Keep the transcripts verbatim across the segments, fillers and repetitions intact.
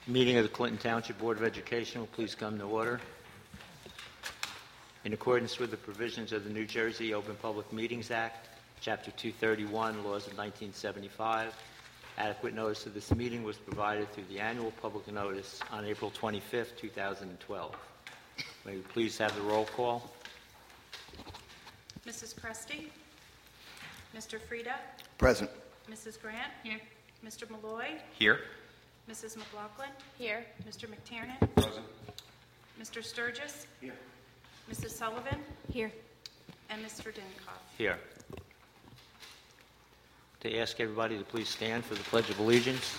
Meeting of the Clinton Township Board of Education will please come to order. In accordance with the provisions of the New Jersey Open Public Meetings Act, Chapter two thirty-one, Laws of nineteen seventy-five, adequate notice of this meeting was provided through the annual public notice on April twenty-fifth, two thousand twelve. May we please have the roll call? Missus Cresty? Mister Frieda? Present. Missus Grant? Here. Mister Malloy? Here. Missus McLaughlin? Here. Mister McTiernan? Present. Mister Sturgis? Here. Missus Sullivan? Here. And Mister Dinkoff. Here. To ask everybody to please stand for the Pledge of Allegiance.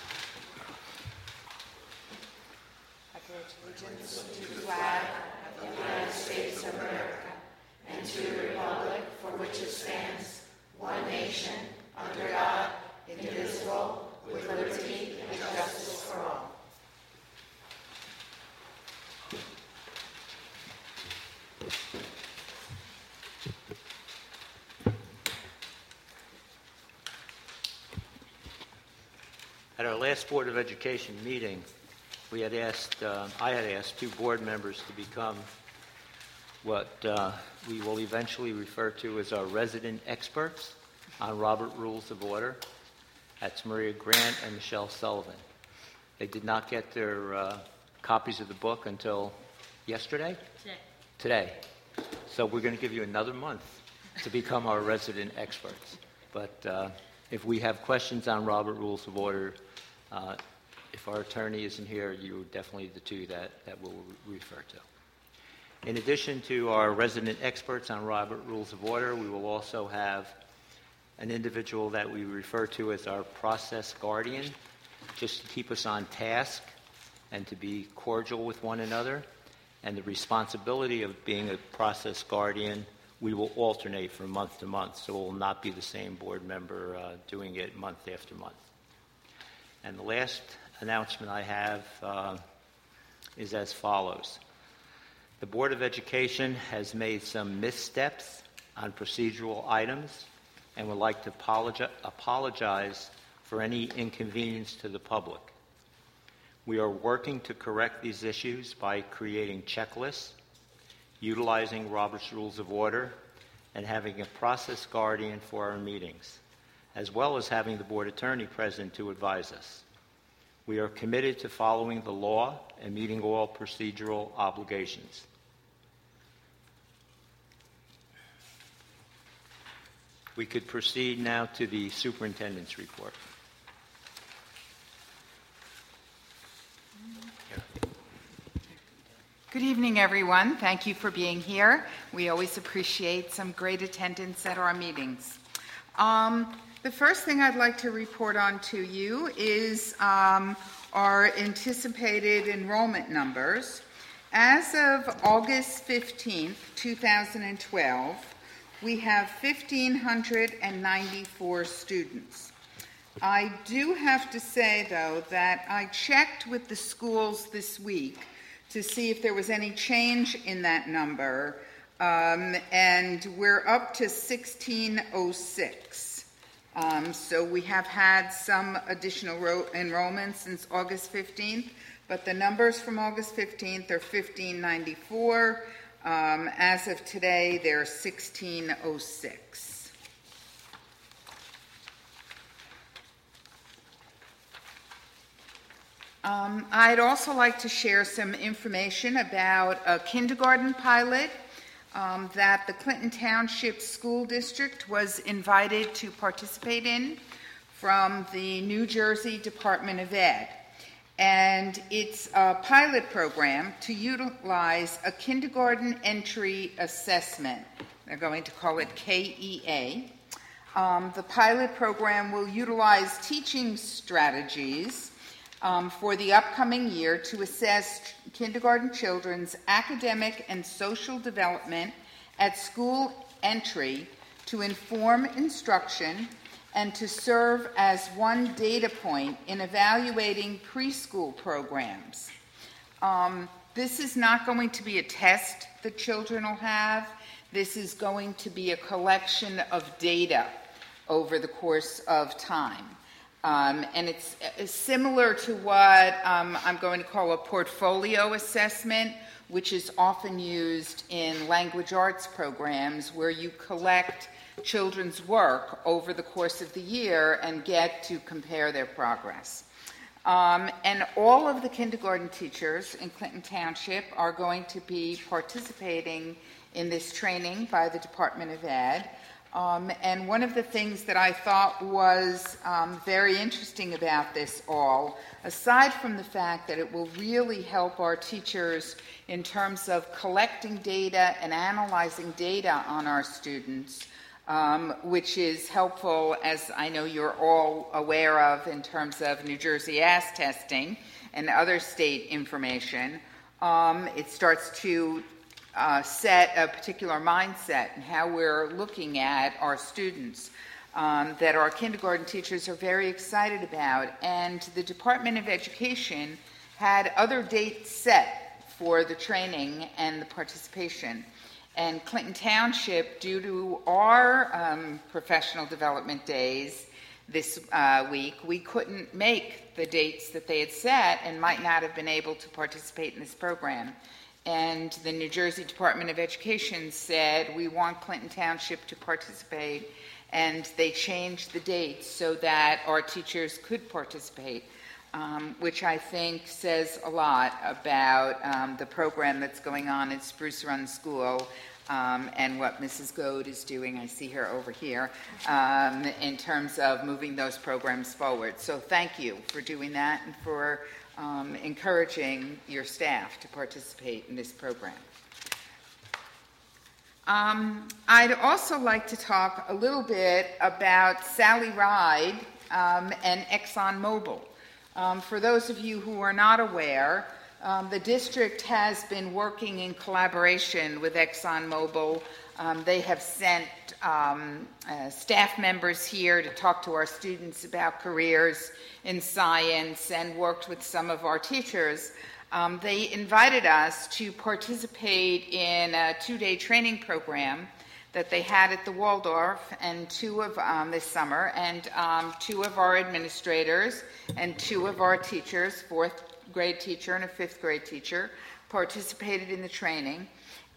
I pledge allegiance to the flag of the United States of America and to the republic for which it stands, one nation, under God, indivisible, with liberty and justice for all. At our last Board of Education meeting, we had asked, uh, I had asked two board members to become what uh, we will eventually refer to as our resident experts on Robert Rules of Order. That's Maria Grant and Michelle Sullivan. They did not get their uh, copies of the book until yesterday? Today. Today. So we're going to give you another month to become our resident experts. But uh, if we have questions on Robert Rules of Order, uh, if our attorney isn't here, you're definitely the two that, that we'll re- refer to. In addition to our resident experts on Robert Rules of Order, we will also have an individual that we refer to as our process guardian, just to keep us on task and to be cordial with one another. And the responsibility of being a process guardian, we will alternate from month to month, so it will not be the same board member uh, doing it month after month. And the last announcement I have uh, is as follows. The Board of Education has made some missteps on procedural items and would like to apologi- apologize for any inconvenience to the public. We are working to correct these issues by creating checklists, utilizing Robert's Rules of Order, and having a process guardian for our meetings, as well as having the board attorney present to advise us. We are committed to following the law and meeting all procedural obligations. We could proceed now to the superintendent's report. Good evening, everyone. Thank you for being here. We always appreciate some great attendance at our meetings. Um, the first thing I'd like to report on to you is um, our anticipated enrollment numbers. As of August fifteenth, two thousand twelve, we have one thousand five hundred ninety-four students. I do have to say, though, that I checked with the schools this week to see if there was any change in that number, um, and we're up to sixteen oh six. Um, so we have had some additional ro- enrollments since August fifteenth, but the numbers from August fifteenth are fifteen ninety-four. Um, as of today, they're sixteen oh six. Um, I'd also like to share some information about a kindergarten pilot um, that the Clinton Township School District was invited to participate in from the New Jersey Department of Ed. And it's a pilot program to utilize a kindergarten entry assessment. They're going to call it K E A. Um, the pilot program will utilize teaching strategies Um, for the upcoming year to assess kindergarten children's academic and social development at school entry, to inform instruction, and to serve as one data point in evaluating preschool programs. Um, this is not going to be a test that children will have. This is going to be a collection of data over the course of time. Um, and it's uh, similar to what um, I'm going to call a portfolio assessment, which is often used in language arts programs where you collect children's work over the course of the year and get to compare their progress. Um, and all of the kindergarten teachers in Clinton Township are going to be participating in this training by the Department of Ed. Um, and one of the things that I thought was um, very interesting about this all, aside from the fact that it will really help our teachers in terms of collecting data and analyzing data on our students, um, which is helpful, as I know you're all aware of, in terms of New Jersey A S testing and other state information. Um, it starts to Uh, set a particular mindset and how we're looking at our students um, that our kindergarten teachers are very excited about. And the Department of Education had other dates set for the training and the participation. And Clinton Township, due to our um, professional development days this uh, week, we couldn't make the dates that they had set and might not have been able to participate in this program. And the New Jersey Department of Education said, we want Clinton Township to participate, and they changed the dates so that our teachers could participate, um, which I think says a lot about um, the program that's going on at Spruce Run School um, and what Missus Goad is doing, I see her over here, um, in terms of moving those programs forward. So thank you for doing that and for Um, encouraging your staff to participate in this program. Um, I'd also like to talk a little bit about Sally Ride um, and ExxonMobil. Um, for those of you who are not aware, um, the district has been working in collaboration with ExxonMobil. Um, they have sent um, uh, staff members here to talk to our students about careers in science and worked with some of our teachers. Um, they invited us to participate in a two-day training program that they had at the Waldorf and two of um, this summer, and um, two of our administrators and two of our teachers, fourth grade teacher and a fifth grade teacher, participated in the training.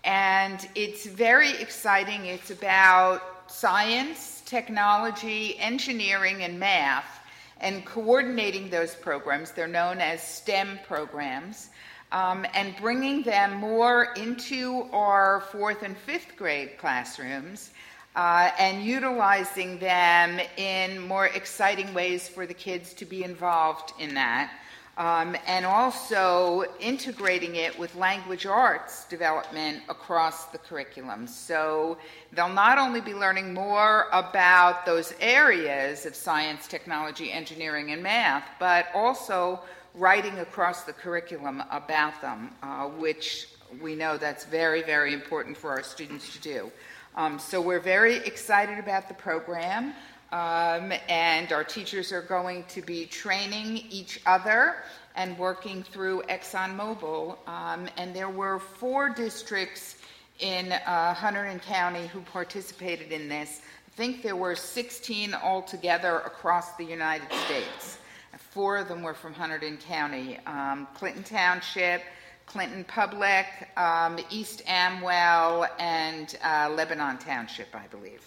And it's very exciting. It's about science, technology, engineering, and math, and coordinating those programs. They're known as STEM programs, um, and bringing them more into our fourth and fifth grade classrooms uh, and utilizing them in more exciting ways for the kids to be involved in that. Um, and also integrating it with language arts development across the curriculum. So they'll not only be learning more about those areas of science, technology, engineering, and math, but also writing across the curriculum about them, uh, which we know that's very, very important for our students to do. Um, so we're very excited about the program. Um, and our teachers are going to be training each other and working through ExxonMobil. Um, and there were four districts in uh, Hunterdon County who participated in this. I think there were sixteen altogether across the United States. Four of them were from Hunterdon County. Um, Clinton Township, Clinton Public, um, East Amwell, and uh, Lebanon Township, I believe.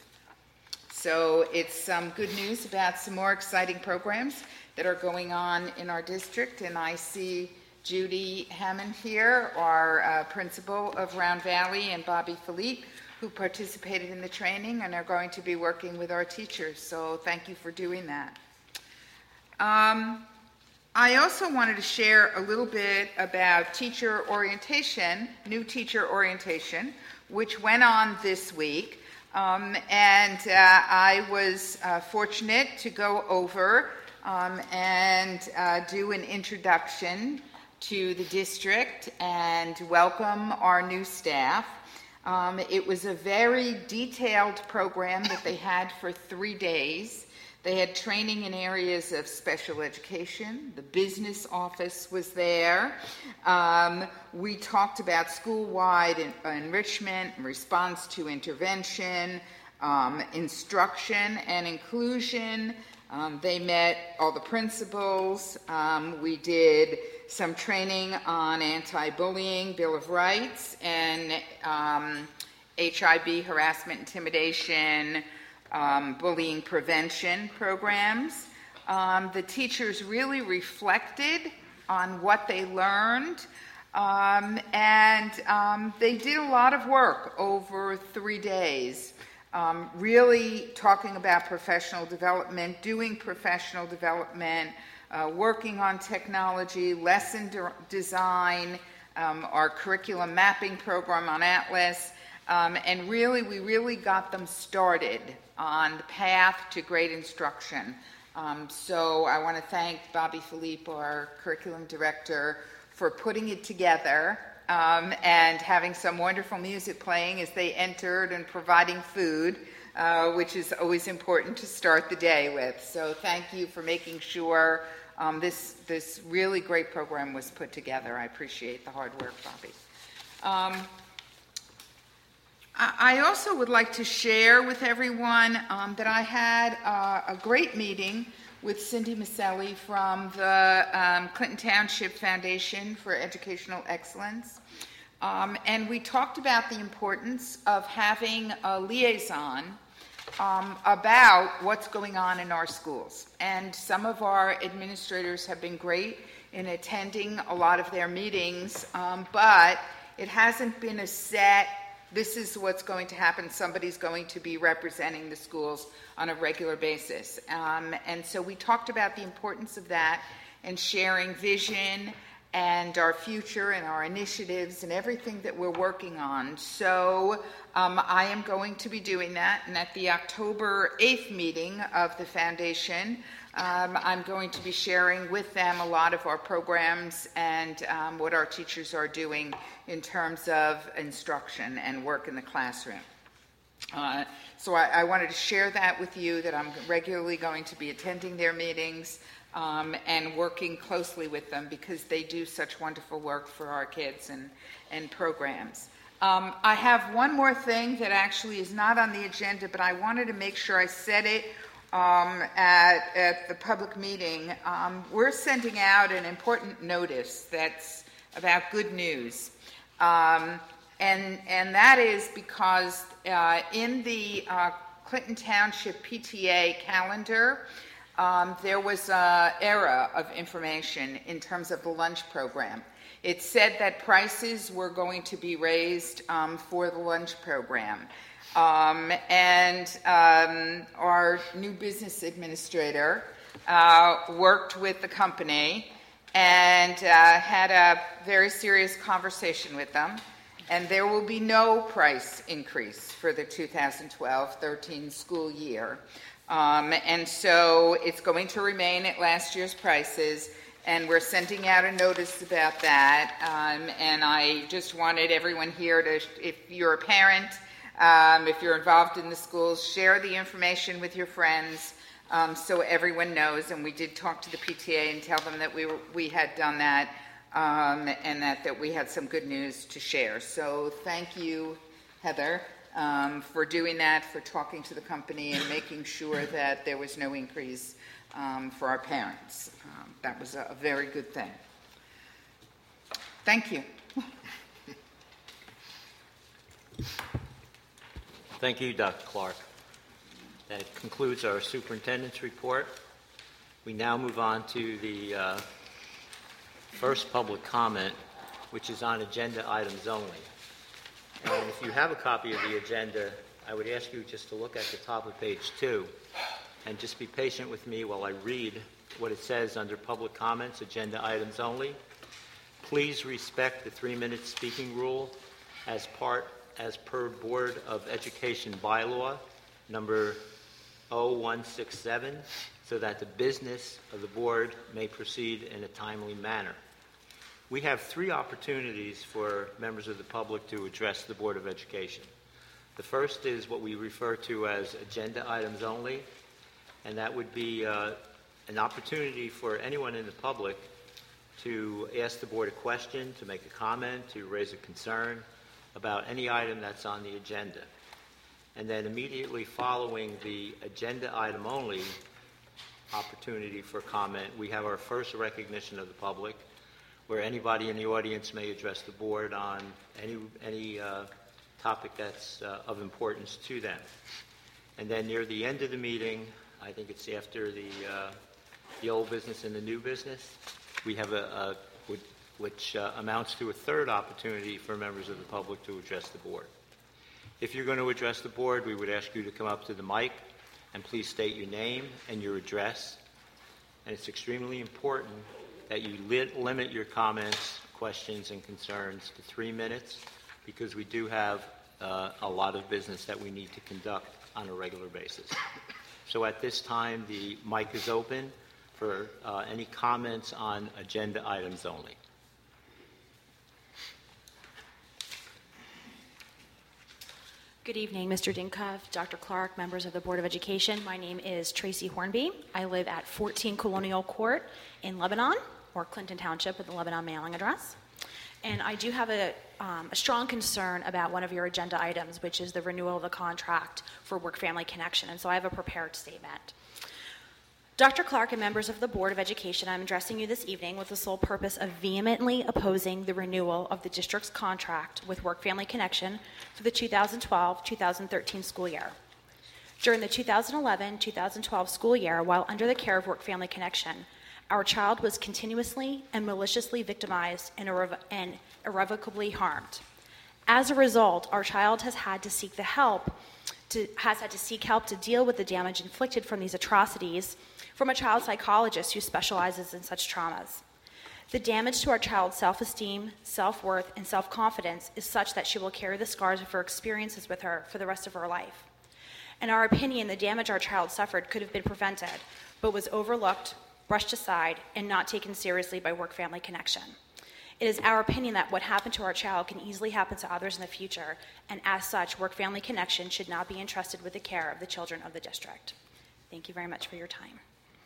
So it's some good news about some more exciting programs that are going on in our district. And I see Judy Hammond here, our uh, principal of Round Valley, and Bobby Philippe, who participated in the training and are going to be working with our teachers. So thank you for doing that. Um, I also wanted to share a little bit about teacher orientation, new teacher orientation, which went on this week. Um, and uh, I was uh, fortunate to go over um, and uh, do an introduction to the district and welcome our new staff. Um, it was a very detailed program that they had for three days. They had training in areas of special education. The business office was there. Um, we talked about school-wide en- enrichment, response to intervention, um, instruction and inclusion, Um, they met all the principals. Um, we did some training on anti-bullying, Bill of Rights, and um, H I B, harassment, intimidation, um, bullying prevention programs. Um, the teachers really reflected on what they learned, um, and um, they did a lot of work over three days, um, really talking about professional development, doing professional development, uh, working on technology, lesson de- design, um, our curriculum mapping program on Atlas, um, and really, we really got them started on the path to great instruction. Um, so I want to thank Bobby Philippe, our curriculum director, for putting it together um, and having some wonderful music playing as they entered and providing food, uh, which is always important to start the day with. So thank you for making sure um, this, this really great program was put together. I appreciate the hard work, Bobby. Um, I also would like to share with everyone um, that I had uh, a great meeting with Cindy Maselli from the um, Clinton Township Foundation for Educational Excellence. Um, and we talked about the importance of having a liaison um, about what's going on in our schools. And some of our administrators have been great in attending a lot of their meetings, um, but it hasn't been a set, this is what's going to happen. Somebody's going to be representing the schools on a regular basis. Um, and so we talked about the importance of that and sharing vision and our future and our initiatives and everything that we're working on. So um, I am going to be doing that. And at the October eighth meeting of the foundation, um, I'm going to be sharing with them a lot of our programs and um, what our teachers are doing in terms of instruction and work in the classroom. Uh, so I, I wanted to share that with you, that I'm regularly going to be attending their meetings um, and working closely with them because they do such wonderful work for our kids and, and programs. Um, I have one more thing that actually is not on the agenda, but I wanted to make sure I said it um, at, at the public meeting. Um, we're sending out an important notice that's about good news. Um, and, and that is because uh, in the uh, Clinton Township P T A calendar, um, there was an error of information in terms of the lunch program. It said that prices were going to be raised um, for the lunch program. Um, and um, our new business administrator uh, worked with the company and uh, had a very serious conversation with them. And there will be no price increase for the two thousand twelve thirteen school year. Um, and so it's going to remain at last year's prices. And we're sending out a notice about that. Um, and I just wanted everyone here to, if you're a parent, um, if you're involved in the schools, share the information with your friends um, so everyone knows. And we did talk to the P T A and tell them that we were, we had done that um, and that, that we had some good news to share. So thank you, Heather, um, for doing that, for talking to the company and making sure that there was no increase Um, for our parents. Um, that was a, a very good thing. Thank you. Thank you, Doctor Clark. That concludes our superintendent's report. We now move on to the uh, first public comment, which is on agenda items only. And if you have a copy of the agenda, I would ask you just to look at the top of page two and just be patient with me while I read what it says under public comments, agenda items only. Please respect the three-minute speaking rule as part, as per Board of Education bylaw number oh one six seven, so that the business of the board may proceed in a timely manner. We have three opportunities for members of the public to address the Board of Education. The first is what we refer to as agenda items only, and that would be uh, an opportunity for anyone in the public to ask the board a question, to make a comment, to raise a concern about any item that's on the agenda. And then immediately following the agenda item only, opportunity for comment. We have our first recognition of the public, where anybody in the audience may address the board on any, any uh, topic that's uh, of importance to them. And then near the end of the meeting, I think it's after the, uh, the old business and the new business, we have a, a which uh, amounts to a third opportunity for members of the public to address the board. If you're going to address the board, we would ask you to come up to the mic and please state your name and your address. And it's extremely important that you li- limit your comments, questions, and concerns to three minutes because we do have uh, a lot of business that we need to conduct on a regular basis. So at this time, the mic is open for uh, any comments on agenda items only. Good evening, Mister Dinkov, Doctor Clark, members of the Board of Education. My name is Tracy Hornby. I live at fourteen Colonial Court in Lebanon, or Clinton Township with the Lebanon mailing address. And I do have a, um, a strong concern about one of your agenda items, which is the renewal of the contract for Work-Family Connection. And so I have a prepared statement. Doctor Clark and members of the Board of Education, I'm addressing you this evening with the sole purpose of vehemently opposing the renewal of the district's contract with Work-Family Connection for the two thousand twelve two thousand thirteen school year. During the two thousand eleven two thousand twelve school year, while under the care of Work-Family Connection, our child was continuously and maliciously victimized and, irrevo- and irrevocably harmed. As a result, our child has had to seek the help to, has had to seek help to deal with the damage inflicted from these atrocities from a child psychologist who specializes in such traumas. The damage to our child's self-esteem, self-worth, and self-confidence is such that she will carry the scars of her experiences with her for the rest of her life. In our opinion, the damage our child suffered could have been prevented, but was overlooked, brushed aside, and not taken seriously by Work-Family Connection. It is our opinion that what happened to our child can easily happen to others in the future, and as such, Work-Family Connection should not be entrusted with the care of the children of the district. Thank you very much for your time.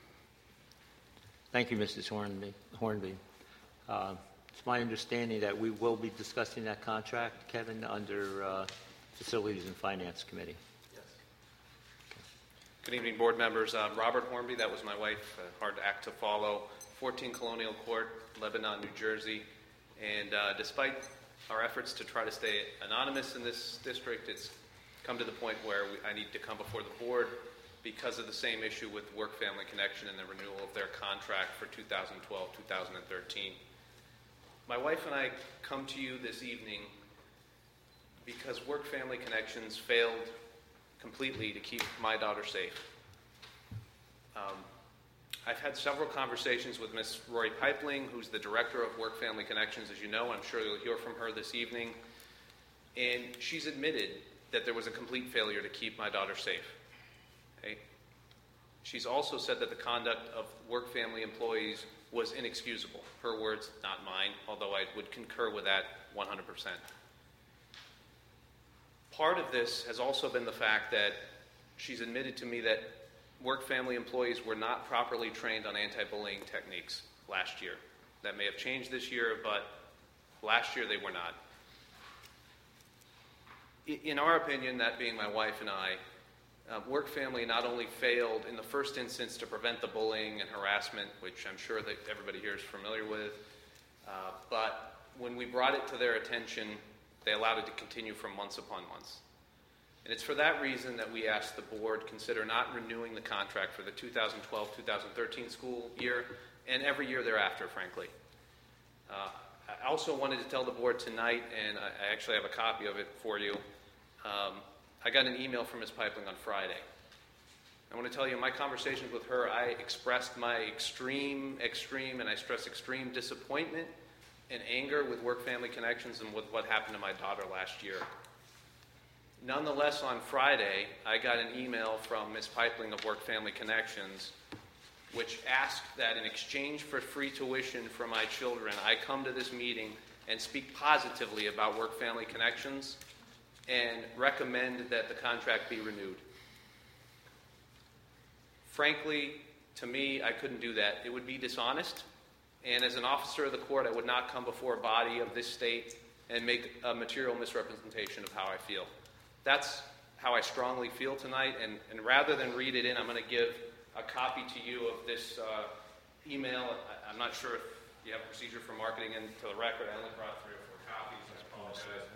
Thank you, Missus Hornby. Hornby. Uh, it's my understanding that we will be discussing that contract, Kevin, under uh, Facilities and Finance Committee. Yes. Okay. Good evening, board members. Uh, Robert Hornby, that was my wife, uh, hard act to follow, fourteen Colonial Court, Lebanon, New Jersey. And uh, despite our efforts to try to stay anonymous in this district, it's come to the point where we, I need to come before the board because of the same issue with Work-Family Connection and the renewal of their contract for two thousand twelve two thousand thirteen. My wife and I come to you this evening because Work-Family Connections failed completely to keep my daughter safe. Um, I've had several conversations with Miz Rory Pipeling, who's the director of Work-Family Connections, as you know. I'm sure you'll hear from her this evening. And she's admitted that there was a complete failure to keep my daughter safe. Okay. She's also said that the conduct of Work-Family employees was inexcusable. Her words, not mine, although I would concur with that one hundred percent. Part of this has also been the fact that she's admitted to me that Work-Family employees were not properly trained on anti-bullying techniques last year. That may have changed this year, but last year they were not. In our opinion, that being my wife and I, Uh, Work-Family not only failed in the first instance to prevent the bullying and harassment, which I'm sure that everybody here is familiar with, uh, but when we brought it to their attention, they allowed it to continue for months upon months. And it's for that reason that we asked the board consider not renewing the contract for the two thousand twelve two thousand thirteen school year and every year thereafter, frankly. Uh, I also wanted to tell the board tonight, and I, I actually have a copy of it for you. Um, I got an email from Miz Pipeling on Friday. I want to tell you, in my conversations with her, I expressed my extreme, extreme, and I stress extreme disappointment and anger with Work-Family Connections and with what happened to my daughter last year. Nonetheless, on Friday, I got an email from Miz Pipeling of Work-Family Connections, which asked that in exchange for free tuition for my children, I come to this meeting and speak positively about Work-Family Connections and recommend that the contract be renewed. Frankly, to me, I couldn't do that. It would be dishonest, and as an officer of the court, I would not come before a body of this state and make a material misrepresentation of how I feel. That's how I strongly feel tonight, and, and rather than read it in, I'm going to give a copy to you of this uh, email. I, I'm not sure if you have a procedure for marketing into the record. I only brought three or four copies. I apologize.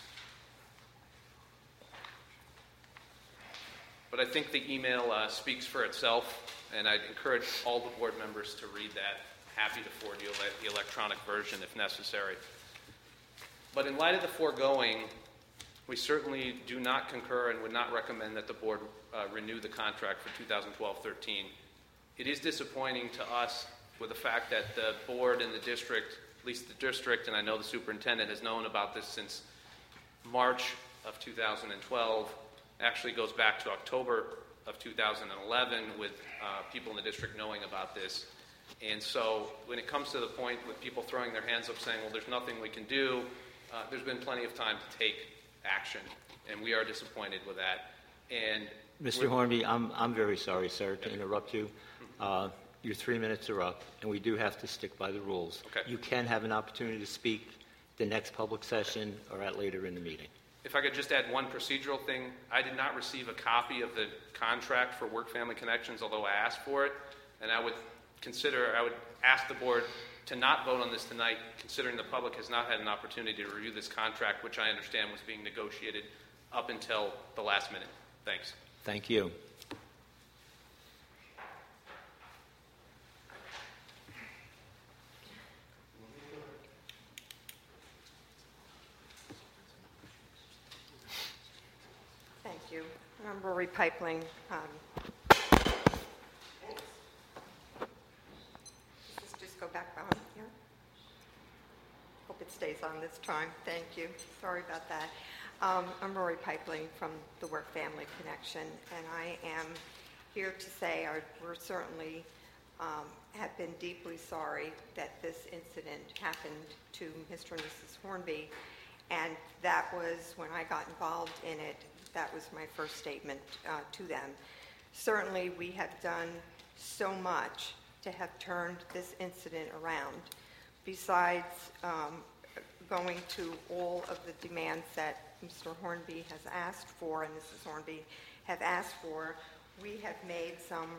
But I think the email uh, speaks for itself, and I'd encourage all the board members to read that. Happy to forward you the electronic version if necessary. But in light of the foregoing, we certainly do not concur and would not recommend that the board uh, renew the contract for two thousand twelve thirteen. It is disappointing to us with the fact that the board and the district, at least the district, and I know the superintendent has known about this since March of two thousand twelve, actually goes back to October of two thousand eleven with uh, people in the district knowing about this. And so when it comes to the point with people throwing their hands up saying, well, there's nothing we can do, uh, there's been plenty of time to take action, and we are disappointed with that. And Mister Hornby, I'm, I'm very sorry, sir, to interrupt you. Uh, your three minutes are up, and we do have to stick by the rules. Okay. You can have an opportunity to speak the next public session or at later in the meeting. if I could just add one procedural thing, I did not receive a copy of the contract for Work Family Connections, although I asked for it, and I would consider, I would ask the board to not vote on this tonight, considering the public has not had an opportunity to review this contract, which I understand was being negotiated up until the last minute. Thanks. Thank you. Thank you. I'm Rory Pipeling. Um, Does this just go back on here? Hope it stays on this time. Thank you. Sorry about that. Um, I'm Rory Pipeling from the Work Family Connection, and I am here to say our, we're certainly um, have been deeply sorry that this incident happened to Mister and Missus Hornby, and that was, when I got involved in it, that was my first statement uh, to them. Certainly, we have done so much to have turned this incident around. Besides um, going to all of the demands that Mister Hornby has asked for and Missus Hornby have asked for, we have made some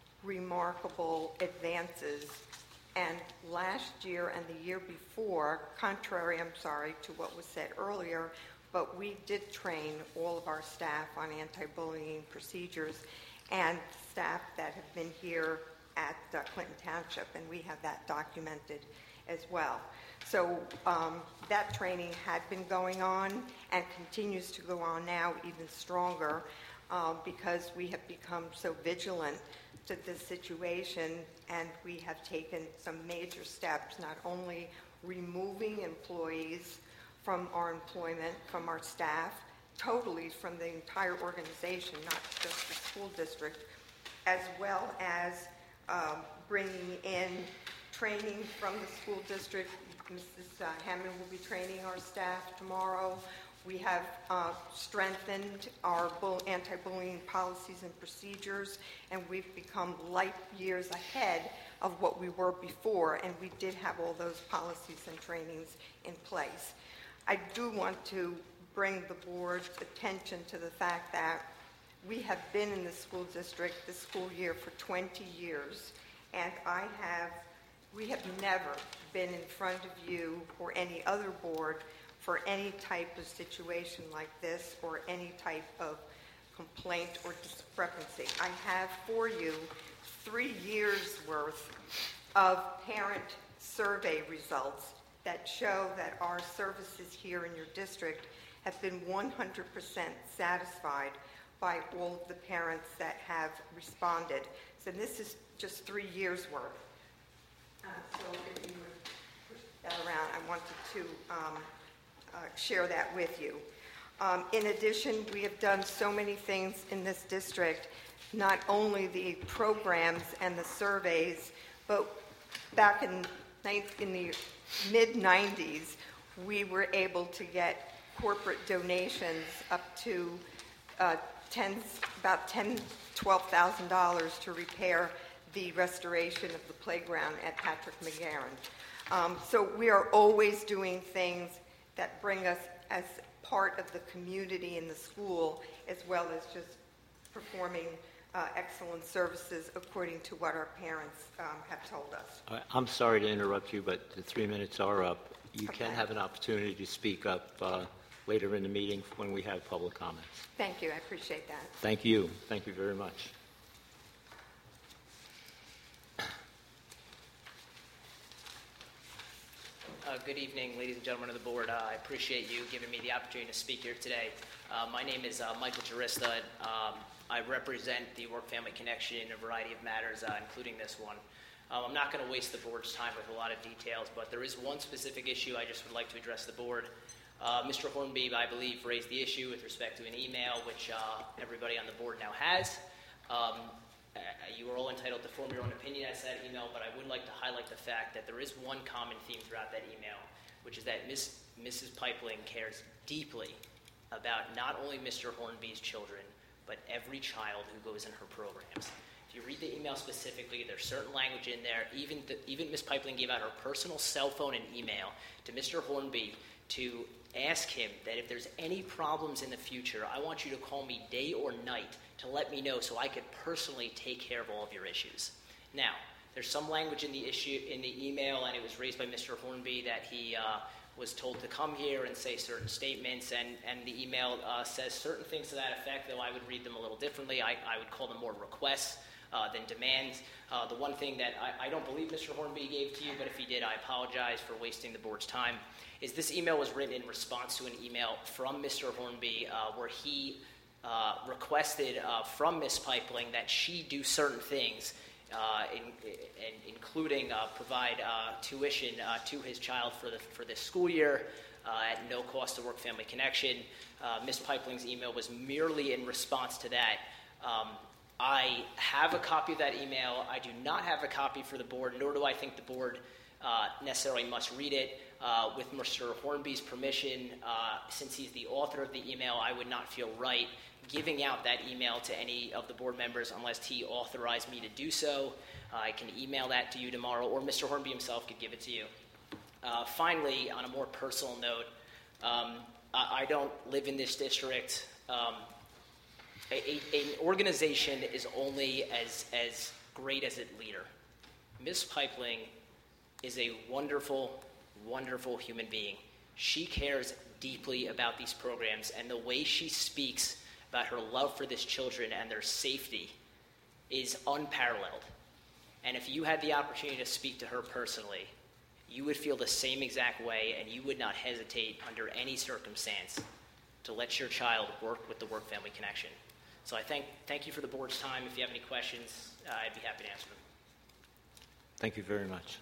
remarkable advances. And last year and the year before, contrary, I'm sorry, to what was said earlier, but we did train all of our staff on anti-bullying procedures and staff that have been here at uh, Clinton Township, and we have that documented as well. So um, that training had been going on and continues to go on now even stronger uh, because we have become so vigilant to this situation, and we have taken some major steps, not only removing employees from our employment, from our staff, totally from the entire organization, not just the school district, as well as um, bringing in training from the school district. Missus Uh, Hammond will be training our staff tomorrow. We have uh, strengthened our bull- anti-bullying policies and procedures, and we've become light years ahead of what we were before, and we did have all those policies and trainings in place. I do want to bring the board's attention to the fact that we have been in the school district this school year for twenty years, and I have, we have never been in front of you or any other board for any type of situation like this or any type of complaint or discrepancy. I have for you three years worth of parent survey results that show that our services here in your district have been one hundred percent satisfied by all of the parents that have responded. So this is just three years worth. Uh, so if you would push that around, I wanted to um, uh, share that with you. Um, in addition, we have done so many things in this district, not only the programs and the surveys, but back in, in the mid nineties, we were able to get corporate donations up to uh, ten, about ten thousand dollars, twelve thousand dollars to repair the restoration of the playground at Patrick McGarren. Um, so we are always doing things that bring us as part of the community in the school, as well as just performing uh, excellent services according to what our parents um, have told us. Uh, I'm sorry to interrupt you, but the three minutes are up. You can Okay. have an opportunity to speak up uh, later in the meeting when we have public comments. Thank you. I appreciate that. Thank you. Thank you very much. Uh, Good evening, ladies and gentlemen of the board. Uh, I appreciate you giving me the opportunity to speak here today. Uh, My name is uh, Michael Jurista. Um, I represent the Work-Family Connection in a variety of matters, uh, including this one. Um, I'm not going to waste the board's time with a lot of details, but there is one specific issue I just would like to address the board. Uh, Mister Hornby, I believe, raised the issue with respect to an email, which uh, everybody on the board now has. Um, uh, you are all entitled to form your own opinion as to that email, but I would like to highlight the fact that there is one common theme throughout that email, which is that Miss, Missus Pipeling cares deeply about not only Mister Hornby's children, but every child who goes in her programs. If you read the email specifically, there's certain language in there. Even the, even Miz Pipeling gave out her personal cell phone and email to Mister Hornby to ask him that if there's any problems in the future, I want you to call me day or night to let me know so I could personally take care of all of your issues. Now, there's some language in the issue in the email, and it was raised by Mister Hornby that he uh, was told to come here and say certain statements, and, and the email uh, says certain things to that effect, though I would read them a little differently. I, I would call them more requests uh, than demands. Uh, the one thing that I, I don't believe Mister Hornby gave to you, but if he did, I apologize for wasting the board's time, is this email was written in response to an email from Mister Hornby uh, where he uh, requested uh, from Miz Pipeling that she do certain things, uh, in, in, including uh, provide uh, tuition uh, to his child for the for this school year uh, at no cost to Work Family Connection. Uh, Miz Pipeling's email was merely in response to that. Um, I have a copy of that email. I do not have a copy for the board, nor do I think the board uh, necessarily must read it. Uh, with Mister Hornby's permission, uh, since he's the author of the email, I would not feel right giving out that email to any of the board members unless he authorized me to do so. Uh, I can email that to you tomorrow, or Mister Hornby himself could give it to you. Uh, finally, on a more personal note, um, I, I don't live in this district. Um, a, a, an organization is only as, as great as its leader. Miz Pipeling is a wonderful, wonderful human being. She cares deeply about these programs, and the way she speaks about her love for these children and their safety is unparalleled. And if you had the opportunity to speak to her personally, you would feel the same exact way, and you would not hesitate under any circumstance to let your child work with the Work Family Connection. So I thank, thank you for the board's time. If you have any questions, uh, I'd be happy to answer them. Thank you very much.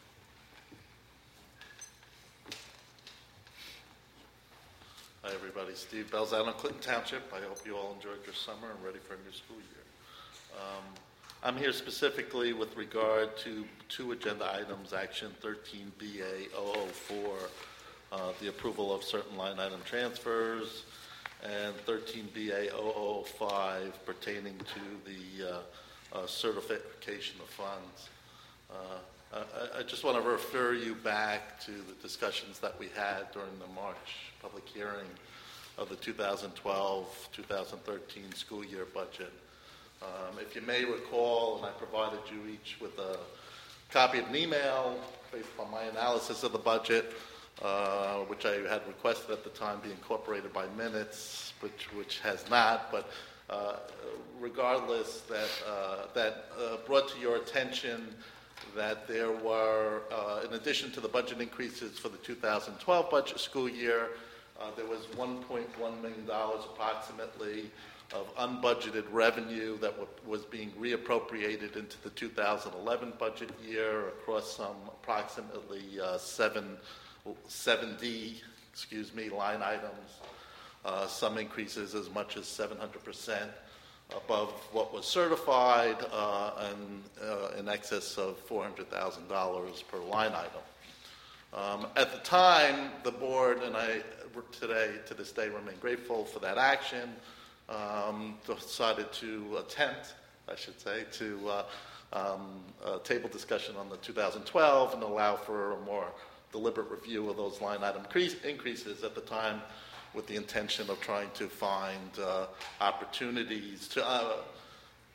Hi, everybody. Steve Belzano, Clinton Township. I hope you all enjoyed your summer and ready for a new school year. Um, I'm here specifically with regard to two agenda items, Action thirteen B A zero zero four, uh, the approval of certain line item transfers, and thirteen B A zero zero five pertaining to the uh, uh, certification of funds. Uh, I, I just want to refer you back to the discussions that we had during the March public hearing of the two thousand twelve two thousand thirteen school year budget. Um, if you may recall, and I provided you each with a copy of an email based on my analysis of the budget, uh, which I had requested at the time be incorporated by minutes, which which has not, but uh, regardless, that uh, that uh, brought to your attention that there were, uh, in addition to the budget increases for the two thousand twelve budget school year, uh, there was one point one million dollars approximately of unbudgeted revenue that w- was being reappropriated into the two thousand eleven budget year across some approximately uh, seven, seventy, excuse me, line items. Uh, some increases as much as seven hundred percent above what was certified, uh, and uh, in excess of four hundred thousand dollars per line item. Um, at the time, the board, and I today, to this day, remain grateful for that action, um, decided to attempt, I should say, to uh, um, uh, table discussion on the two thousand twelve and allow for a more deliberate review of those line item increase, increases at the time, with the intention of trying to find uh, opportunities to uh,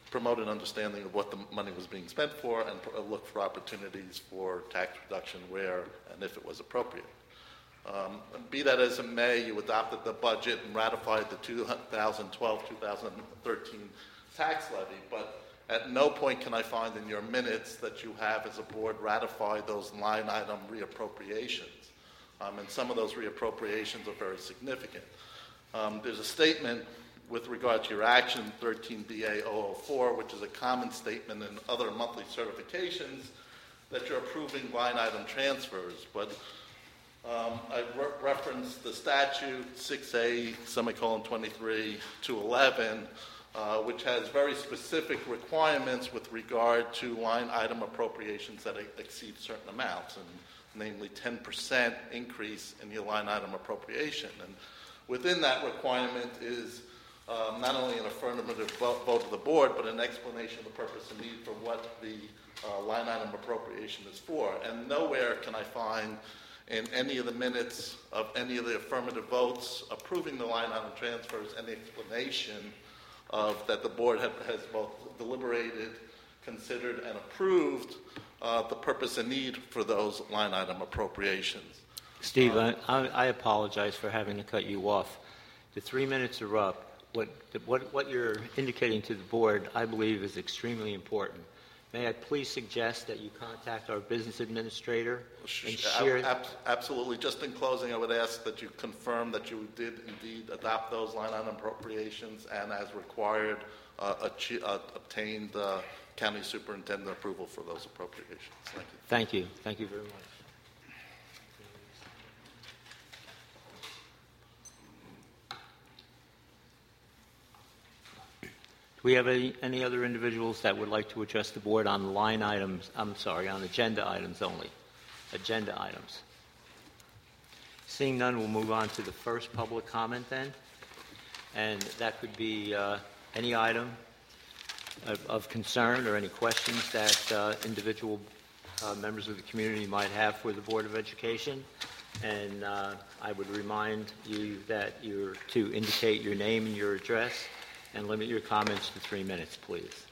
promote an understanding of what the money was being spent for, and pr- look for opportunities for tax reduction where and if it was appropriate. Um, be that as it may, you adopted the budget and ratified the two thousand twelve two thousand thirteen tax levy, but at no point can I find in your minutes that you have, as a board, ratified those line item reappropriations. Um, and some of those reappropriations are very significant. Um, there's a statement with regard to your action, thirteen B A zero zero four, which is a common statement in other monthly certifications, that you're approving line item transfers. But um, I re- referenced the statute six A semicolon twenty-three to eleven, uh, which has very specific requirements with regard to line item appropriations that exceed certain amounts, and namely ten percent increase in your line item appropriation. And within that requirement is um, not only an affirmative vote, vote of the board, but an explanation of the purpose and need for what the uh, line item appropriation is for. And nowhere can I find in any of the minutes of any of the affirmative votes approving the line item transfers any explanation of that the board have, has both deliberated, considered, and approved uh, the purpose and need for those line item appropriations. Steve, I, I apologize for having to cut you off. The three minutes are up. What, what, what you're indicating to the board, I believe, is extremely important. May I please suggest that you contact our business administrator and share... Ab- absolutely. Just in closing, I would ask that you confirm that you did indeed adopt those line item appropriations and, as required, uh, achieve, uh, obtained uh, county superintendent approval for those appropriations. Thank you. Thank you. Thank you very much. Do we have any, any other individuals that would like to address the board on line items, I'm sorry, on agenda items only? Agenda items. Seeing none, we'll move on to the first public comment then. And that could be uh, any item of, of concern or any questions that uh, individual uh, members of the community might have for the Board of Education. And uh, I would remind you that you're to indicate your name and your address, and limit your comments to three minutes, please. Is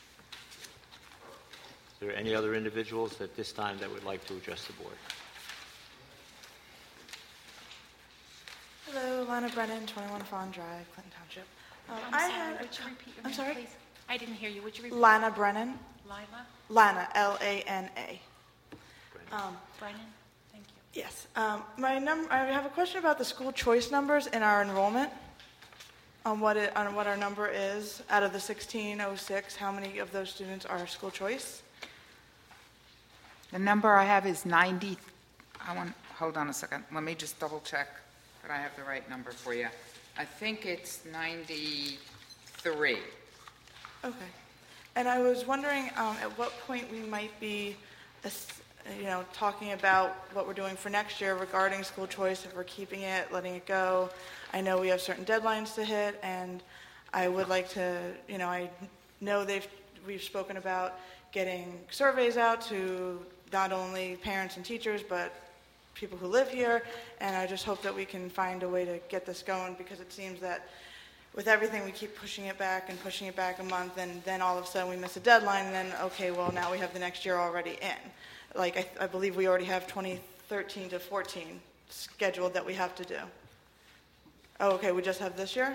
there any other individuals at this time that would like to address the board? Hello, Lana Brennan, twenty-one Fawn Drive, Clinton Township. Um, I'm I sorry, had. would you repeat your I'm name, sorry? please? I didn't hear you. Would you repeat? Lana Brennan. Lila? Lana, L A N A. Um, Brennan? Thank you. yes. Um, my num- I have a question about the school choice numbers in our enrollment. On what it, on what our number is out of the sixteen oh six, how many of those students are school choice? The number I have is ninety. I want, hold on a second. Let me just double check that I have the right number for you. I think it's ninety-three. Okay. And I was wondering um, at what point we might be, you know, talking about what we're doing for next year regarding school choice, if we're keeping it, letting it go. I know we have certain deadlines to hit, and I would like to, you know, I know they've we've spoken about getting surveys out to not only parents and teachers, but people who live here, and I just hope that we can find a way to get this going, because it seems that with everything we keep pushing it back and pushing it back a month, and then all of a sudden we miss a deadline, and then, okay, well, now we have the next year already in. Like, I, I believe we already have twenty thirteen to fourteen scheduled that we have to do. Oh, okay, we just have this year?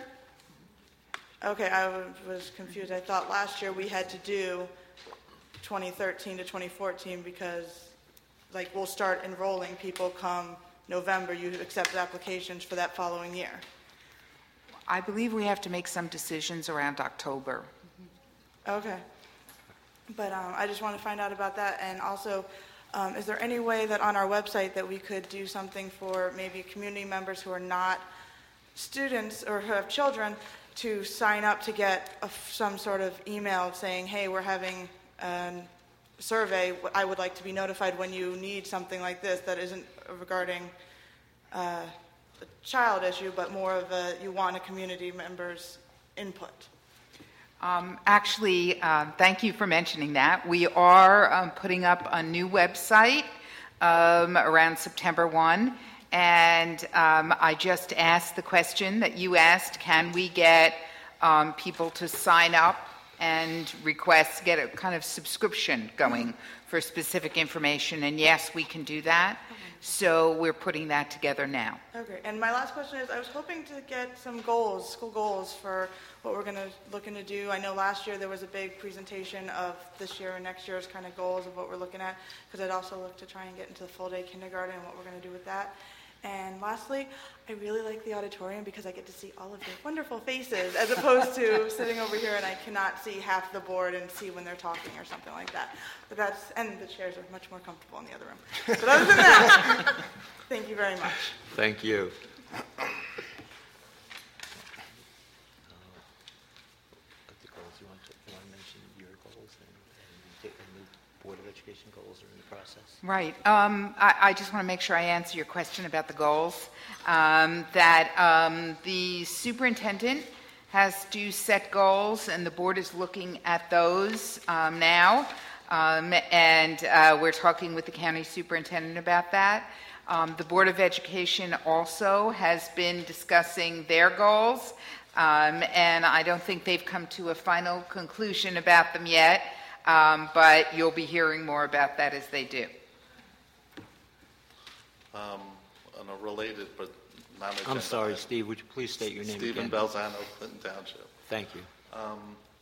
Okay, I was confused. I thought last year we had to do twenty thirteen to twenty fourteen because, like, we'll start enrolling people come November. You accept applications for that following year. I believe we have to make some decisions around October. Okay. But um, I just want to find out about that. And also, um, is there any way that on our website that we could do something for maybe community members who are not students or who have children to sign up to get a, some sort of email saying, hey, we're having a survey. I would like to be notified when you need something like this that isn't regarding uh, a child issue, but more of a, you want a community member's input. Um, actually, uh, thank you for mentioning that. We are um, putting up a new website um, around September first, and um, I just asked the question that you asked, can we get um, people to sign up and request, get a kind of subscription going for specific information. And yes, we can do that. So we're putting that together now. Okay, and my last question is, I was hoping to get some goals, school goals for what we're going to looking to do. I know last year there was a big presentation of this year and next year's kind of goals of what we're looking at, because I'd also look to try and get into the full day kindergarten and what we're going to do with that. And lastly, I really like the auditorium because I get to see all of your wonderful faces, as opposed to sitting over here and I cannot see half the board and see when they're talking or something like that. But that's, and the chairs are much more comfortable in the other room. But other than that, thank you very much. Thank you. The goals, you want to, you want to mention your goals and, and the Board of Education goals are in the process? Right. Um, I, I just want to make sure I answer your question about the goals. Um, that um, the superintendent has to set goals, and the board is looking at those um, now. Um, and uh, we're talking with the county superintendent about that. Um, the Board of Education also has been discussing their goals, um, and I don't think they've come to a final conclusion about them yet, um, but you'll be hearing more about that as they do. Um, on a related but not I'm sorry, Steve, would you please state your name Stephen again? Belzano, Clinton Township. Thank you. Um,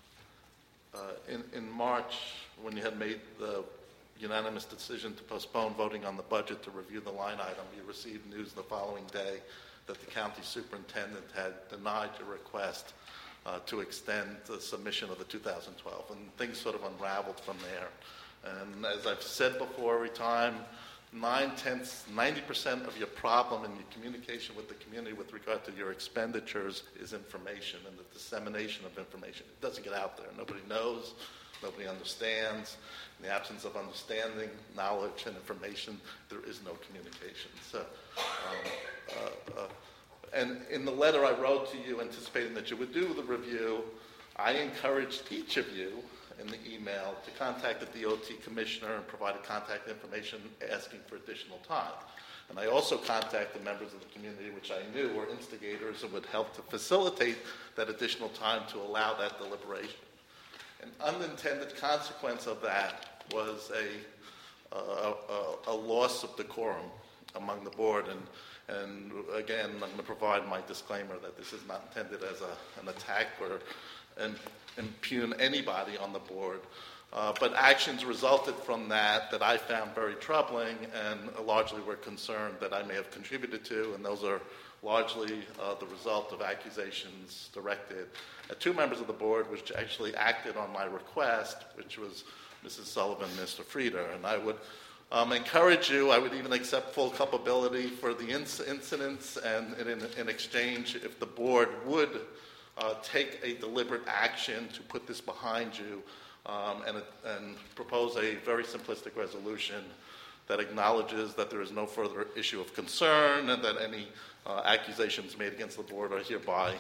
uh, in, in March, when you had made the unanimous decision to postpone voting on the budget to review the line item, you received news the following day that the county superintendent had denied your request uh, to extend the submission of the two thousand twelve, and things sort of unraveled from there. And as I've said before, every time, nine-tenths, ninety percent of your problem in your communication with the community with regard to your expenditures is information and the dissemination of information. It doesn't get out there. Nobody knows. Nobody understands. In the absence of understanding, knowledge, and information, there is no communication. So, um, uh, uh, and in the letter I wrote to you anticipating that you would do the review, I encouraged each of you in the email to contact the D O T commissioner and provide contact information asking for additional time. And I also contacted members of the community, which I knew were instigators and would help to facilitate that additional time to allow that deliberation. An unintended consequence of that was a, a, a, a loss of decorum among the board. And, and again, I'm going to provide my disclaimer that this is not intended as a, an attack or an impugn anybody on the board. Uh, but actions resulted from that that I found very troubling and largely were concerned that I may have contributed to, and those are largely uh, the result of accusations directed at two members of the board, which actually acted on my request, which was Missus Sullivan and Mister Frieder. And I would um, encourage you, I would even accept full culpability for the inc- incidents, and in, in exchange, if the board would uh, take a deliberate action to put this behind you, um, and, and propose a very simplistic resolution that acknowledges that there is no further issue of concern and that any uh, accusations made against the board are hereby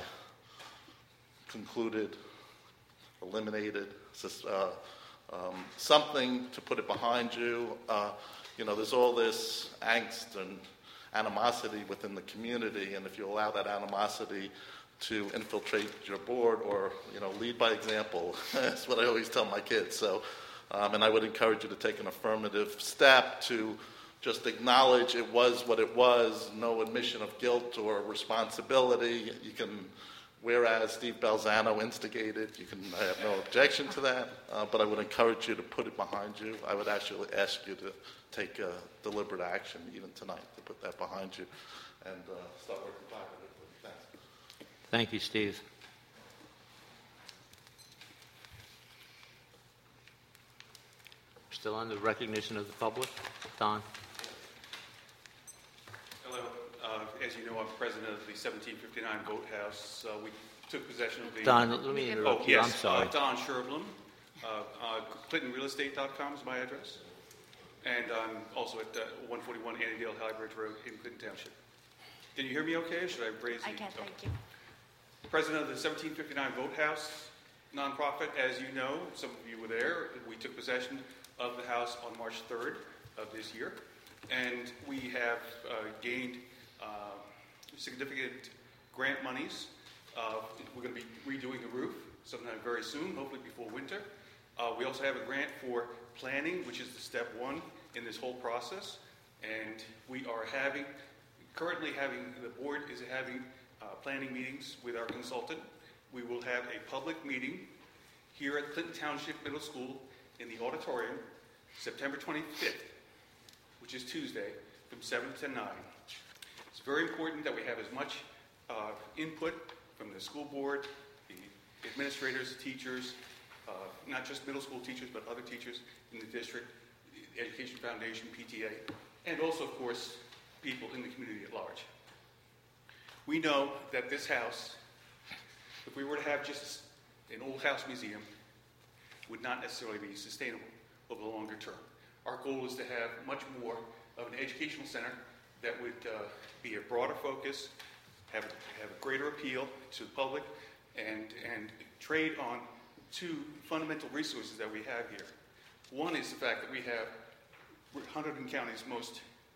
concluded, eliminated, uh, um, something to put it behind you. Uh, you know, there's all this angst and animosity within the community, and if you allow that animosity to infiltrate your board or, you know, lead by example, that's what I always tell my kids. So, um, and I would encourage you to take an affirmative step to just acknowledge it was what it was, no admission of guilt or responsibility. You can, whereas Steve Belzano instigated, you can, I have no objection to that, uh, but I would encourage you to put it behind you. I would actually ask you to take a deliberate action, even tonight, to put that behind you and uh, start working collaboratively. Thanks. Thank you, Steve. Still on the recognition of the public. Don. Hello. Uh, as you know, I'm president of the seventeen fifty-nine Vote House. Uh, we took possession of the... Don, let me interrupt oh, you. yes. I'm sorry. Uh, Don Sherblum. Uh, uh, Clinton Real Estate dot com is my address. And I'm also at uh, one forty-one Annandale Highbridge Road in Clinton Township. Can you hear me okay, or should I raise the... I can, okay. thank you. President of the seventeen fifty-nine Vote House nonprofit. As you know, some of you were there. We took possession of the house on March third of this year, and we have uh, gained uh, significant grant monies. Uh, we're going to be redoing the roof. sometime very soon, hopefully before winter. Uh, we also have a grant for planning, which is the step one in this whole process. And we are having, currently having, the board is having uh, planning meetings with our consultant. We will have a public meeting here at Clinton Township Middle School in the auditorium, September twenty-fifth, which is Tuesday, from seven to nine. It's very important that we have as much uh, input from the school board, the administrators, teachers, uh, not just middle school teachers, but other teachers in the district, the Education Foundation, P T A, and also, of course, people in the community at large. We know that this house, if we were to have just an old house museum, would not necessarily be sustainable over the longer term. Our goal is to have much more of an educational center that would uh, be a broader focus, have, have a greater appeal to the public, and, and trade on two fundamental resources that we have here. One is the fact that we have Hunterdon County's most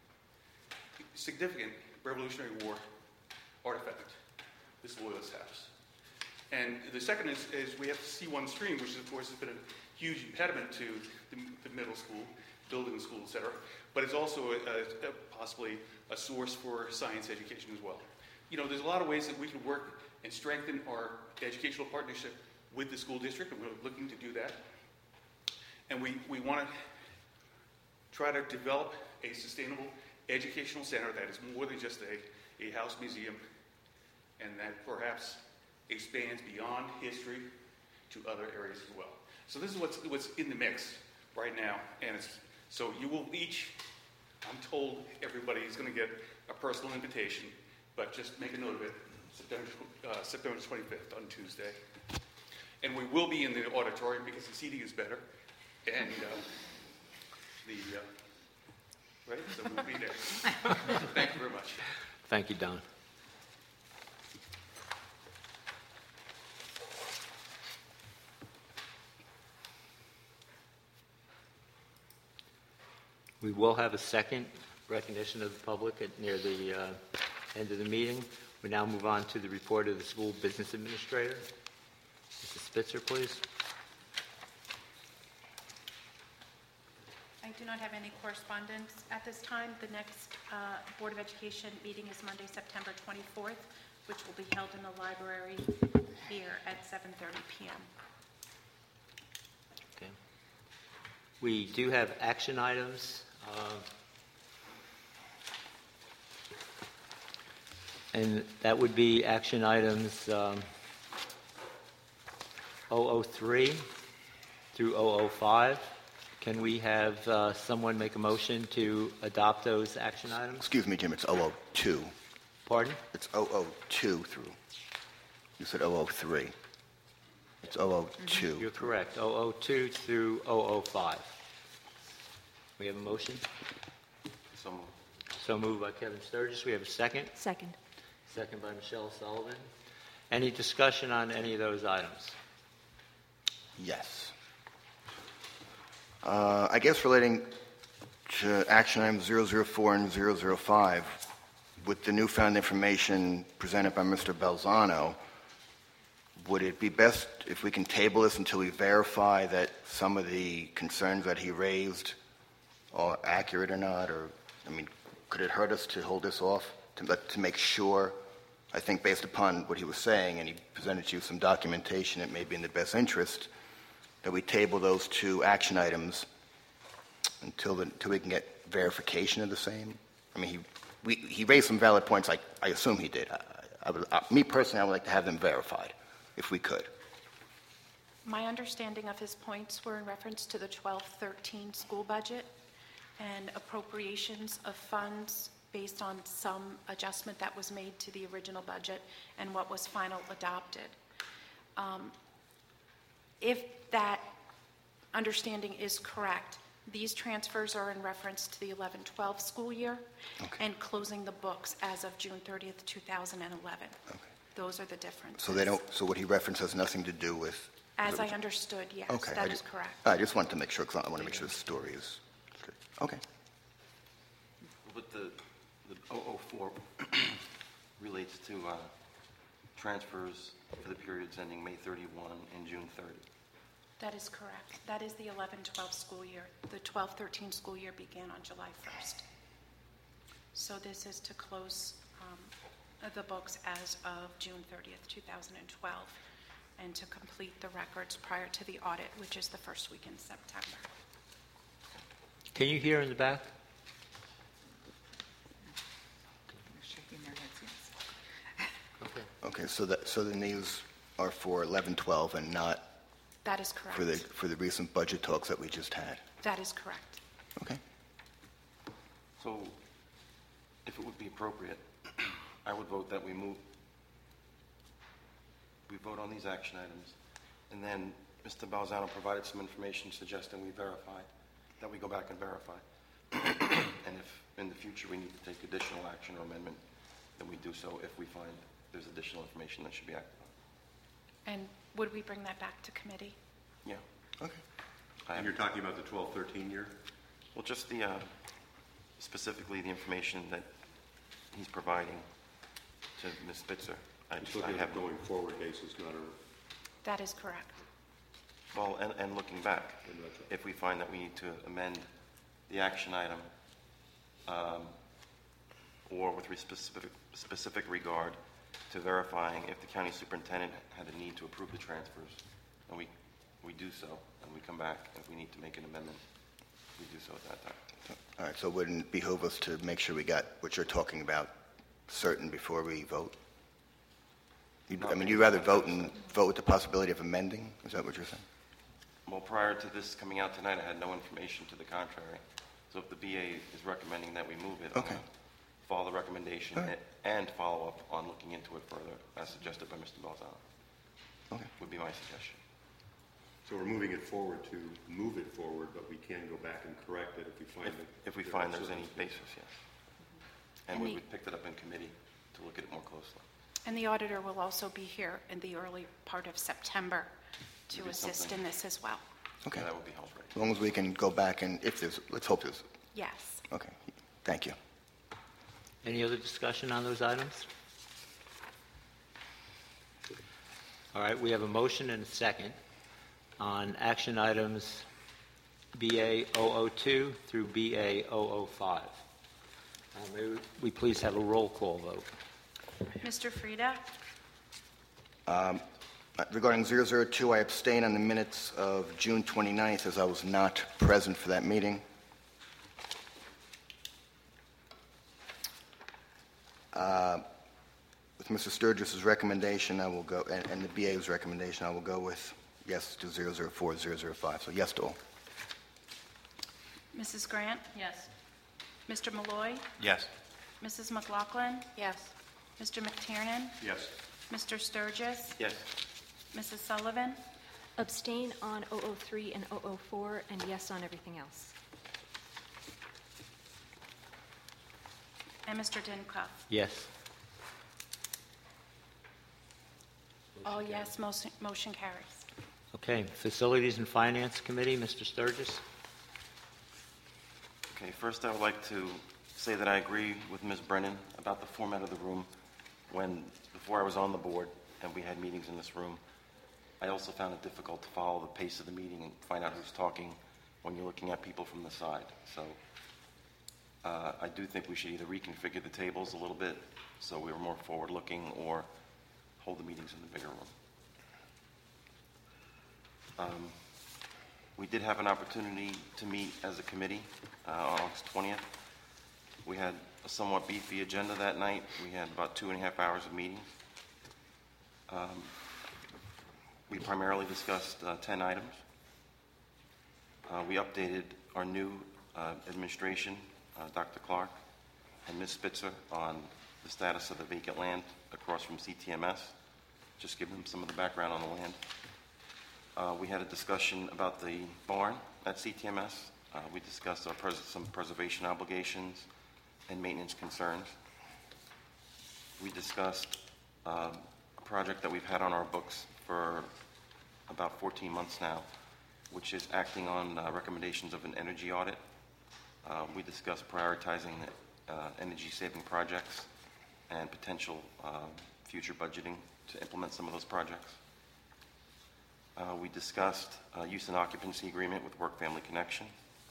significant Revolutionary War artifact, this Loyalist House. And the second is, is we have the C one stream, which of course has been a huge impediment to the, the middle school, building the school, et cetera. But it's also a, a, a possibly a source for science education as well. You know, there's a lot of ways that we can work and strengthen our educational partnership with the school district, and we're looking to do that. And we, we want to try to develop a sustainable educational center that is more than just a, a house museum, and that perhaps expands beyond history to other areas as well. So this is what's, what's in the mix right now. And it's, so you will each, I'm told everybody is going to get a personal invitation, but just make a note of it, September, uh, September twenty-fifth on Tuesday. And we will be in the auditorium because the seating is better. And uh, the, uh, right, so we'll be there. Thank you very much. Thank you, Don. We will have a second recognition of the public at near the uh, end of the meeting. We now move on to the report of the school business administrator. Missus Spitzer, please. I do not have any correspondence at this time. The next uh, Board of Education meeting is Monday, September twenty-fourth, which will be held in the library here at seven thirty p.m. Okay. We do have action items. Uh, and that would be action items um, oh oh three through oh oh five. Can we have uh, someone make a motion to adopt those action items? Excuse me, Jim, it's oh oh two. Pardon? It's oh oh two through. You said oh oh three. It's oh oh two. You're correct. oh oh two through oh oh five. We have a motion? So moved. So moved by Kevin Sturgis. We have a second? Second. Second by Michelle Sullivan. Any discussion on any of those items? Yes. Uh, I guess relating to action items zero zero four and zero zero five, with the newfound information presented by Mister Belzano, would it be best if we can table this until we verify that some of the concerns that he raised are accurate or not? Or, I mean, could it hurt us to hold this off to, to make sure? I think based upon what he was saying, and he presented you some documentation, it may be in the best interest that we table those two action items until, the, until we can get verification of the same. I mean, he, we, he raised some valid points. I, I assume he did. I, I would, uh, me personally, I would like to have them verified, if we could. My understanding of his points were in reference to the twelve thirteen school budget and appropriations of funds based on some adjustment that was made to the original budget and what was final adopted. Um, if that understanding is correct, these transfers are in reference to the eleven twelve school year Okay. and closing the books as of June thirtieth, two thousand eleven. Okay. Those are the differences. So they don't. So what he referenced has nothing to do with. As I understood, yes, Okay, that I is ju- correct. I just wanted to make sure, because I want to make sure the story is straight. Okay. But the, the oh oh four relates to uh, transfers for the periods ending May thirty-first and June thirtieth. That is correct. That is the eleven twelve school year. The twelve thirteen school year began on July first. So this is to close um, the books as of June thirtieth, two thousand twelve, and to complete the records prior to the audit, which is the first week in September. Can you hear in the back? Shaking their heads, yes. Okay. Okay, so that, so the news are for eleven twelve and not That is correct. for the, for the recent budget talks that we just had? That is correct. Okay. So, if it would be appropriate, I would vote that we move, we vote on these action items, and then Mister Balzano provided some information suggesting we verify, that we go back and verify. And if in the future we need to take additional action or amendment, then we do so if we find there's additional information that should be acted on. And would we bring that back to committee? Yeah. Okay. I And you're talking about the twelve thirteen year? Well, just the, uh, specifically the information that he's providing to Miz Spitzer. I Just just, I looking at have, a going forward basis, not a, That is correct. well, and, and looking back, in retro. if we find that we need to amend the action item, um, or with re- specific, specific regard to verifying if the county superintendent had a need to approve the transfers, and we, we do so, and we come back, if we need to make an amendment, we do so at that time. All right, so wouldn't it behoove us to make sure we got what you're talking about certain before we vote? You- I mean, you'd rather vote and vote with the possibility of amending? Is that what you're saying? Well, prior to this coming out tonight, I had no information to the contrary. So if the B A is recommending that we move it, I'm Okay. gonna follow the recommendation All right. a- and follow up on looking into it further, as suggested by Mister Balzano, Okay. would be my suggestion. So we're moving it forward to move it forward, but we can go back and correct it if we find If, that. if we there find are there's any circumstances. basis, yes. And And we the- would pick it up in committee to look at it more closely. And the auditor will also be here in the early part of September to Maybe assist something- in this as well. Okay. Yeah, that would be helpful. As long as we can go back and, if there's, let's hope there's, Yes. okay, thank you. Any other discussion on those items? All right, we have a motion and a second on action items B A zero zero two through B A zero zero five. Uh, May we please have a roll call vote? Mister Frieda? Uh, Regarding zero zero two, I abstain on the minutes of June twenty-ninth as I was not present for that meeting. Uh, With Mister Sturgis's recommendation, I will go, and and the B A's recommendation, I will go with yes to zero zero four, zero zero five. So yes to all. Missus Grant? Yes. Mister Malloy? Yes. Missus McLaughlin? Yes. Mister McTiernan? Yes. Mister Sturgis? Yes. Missus Sullivan? Abstain on zero zero three and zero zero four, and yes on everything else. And Mister Dinkoff? Yes. All yes, motion motion carries. Okay, Facilities and Finance Committee, Mister Sturgis? Okay, first I would like to say that I agree with Miz Brennan about the format of the room. When, before I was on the board and we had meetings in this room, I also found it difficult to follow the pace of the meeting and find out who's talking when you're looking at people from the side. So uh, I do think we should either reconfigure the tables a little bit so we were more forward-looking, or hold the meetings in the bigger room. Um, We did have an opportunity to meet as a committee uh, on August twentieth. We had a somewhat beefy agenda that night. We had about two and a half hours of meetings. Um, We primarily discussed uh, ten items. Uh, We updated our new uh, administration, uh, Doctor Clark and Miz Spitzer, on the status of the vacant land across from C T M S, just give them some of the background on the land. Uh, we had a discussion about the barn at C T M S. Uh, we discussed our pres- some preservation obligations and maintenance concerns. We discussed um, a project that we've had on our books for about fourteen months now, which is acting on uh, recommendations of an energy audit. Uh, we discussed prioritizing uh, energy-saving projects and potential um, future budgeting to implement some of those projects. Uh, we discussed uh, use and occupancy agreement with Work Family Connection.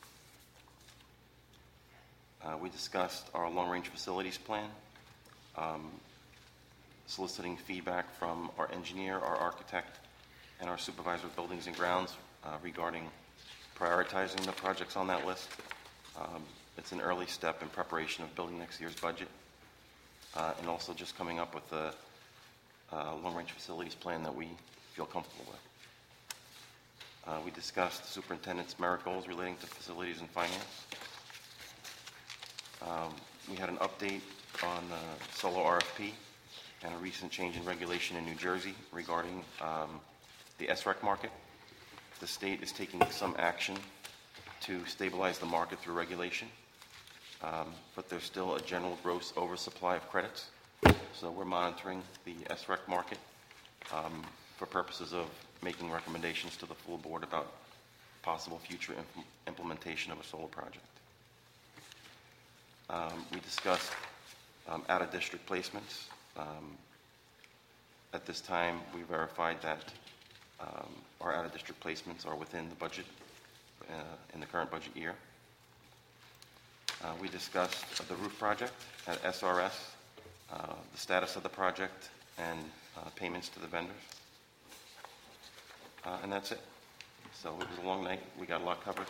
Uh, we discussed our long-range facilities plan, um, soliciting feedback from our engineer, our architect, and our supervisor of buildings and grounds uh, regarding prioritizing the projects on that list. Um, it's an early step in preparation of building next year's budget, uh, and also just coming up with a, a long-range facilities plan that we feel comfortable with. Uh, we discussed the superintendent's merit goals relating to facilities and finance. Um, we had an update on the solo R F P and a recent change in regulation in New Jersey regarding um, the S R E C market. The state is taking some action to stabilize the market through regulation, um, but there's still a general gross oversupply of credits. So we're monitoring the S R E C market um, for purposes of making recommendations to the full board about possible future imp- implementation of a solar project. Um, we discussed um, out-of-district placements. Um, at this time, we verified that um, our out-of-district placements are within the budget uh, in the current budget year. Uh, we discussed uh, the roof project at S R S, uh, the status of the project, and uh, payments to the vendors. Uh, and that's it. So it was a long night. We got a lot covered.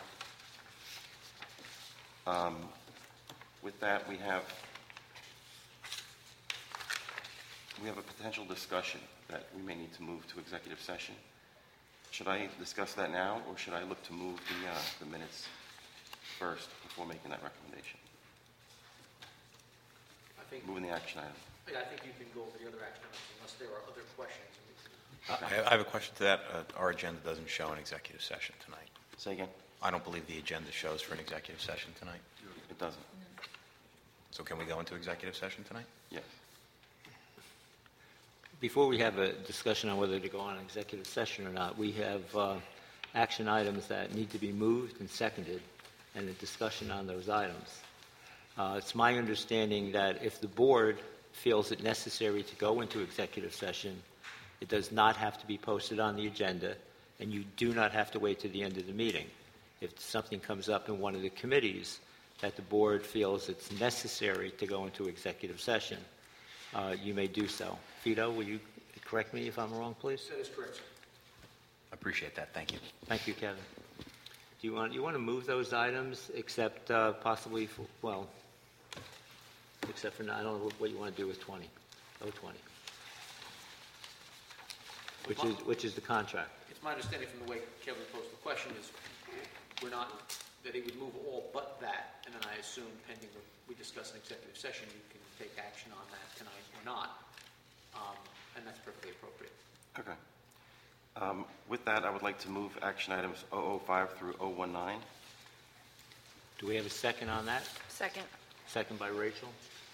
Um, with that, we have we have a potential discussion that we may need to move to executive session. Should I discuss that now, or should I look to move the uh, the minutes first before making that recommendation? I think moving the action item. Yeah, I think you can go over the other action items unless there are other questions. I I have a question to that. Uh, Our agenda doesn't show an executive session tonight. Say again? I don't believe the agenda shows for an executive session tonight. It doesn't. So can we go into executive session tonight? Yes. Before we have a discussion on whether to go on executive session or not, we have uh, action items that need to be moved and seconded, and a discussion on those items. Uh, It's my understanding that if the board feels it necessary to go into executive session, it does not have to be posted on the agenda, and you do not have to wait to the end of the meeting. If something comes up in one of the committees that the board feels it's necessary to go into executive session, uh, you may do so. Fido, will you correct me if I'm wrong, please? That is correct, sir. I appreciate that. Thank you. Thank you, Kevin. Do you want you want to move those items, except uh, possibly, for, well, except for I don't know what you want to do with twenty, oh twenty, which is which is the contract. It's my understanding from the way Kevin posed the question is we're not, that he would move all but that, and then I assume pending what we discuss in executive session, you can take action on that tonight or not, um, and that's perfectly appropriate. Okay. Um, with that, I would like to move action items oh oh five through oh nineteen. Do we have a second on that? Second. Second by Rachel.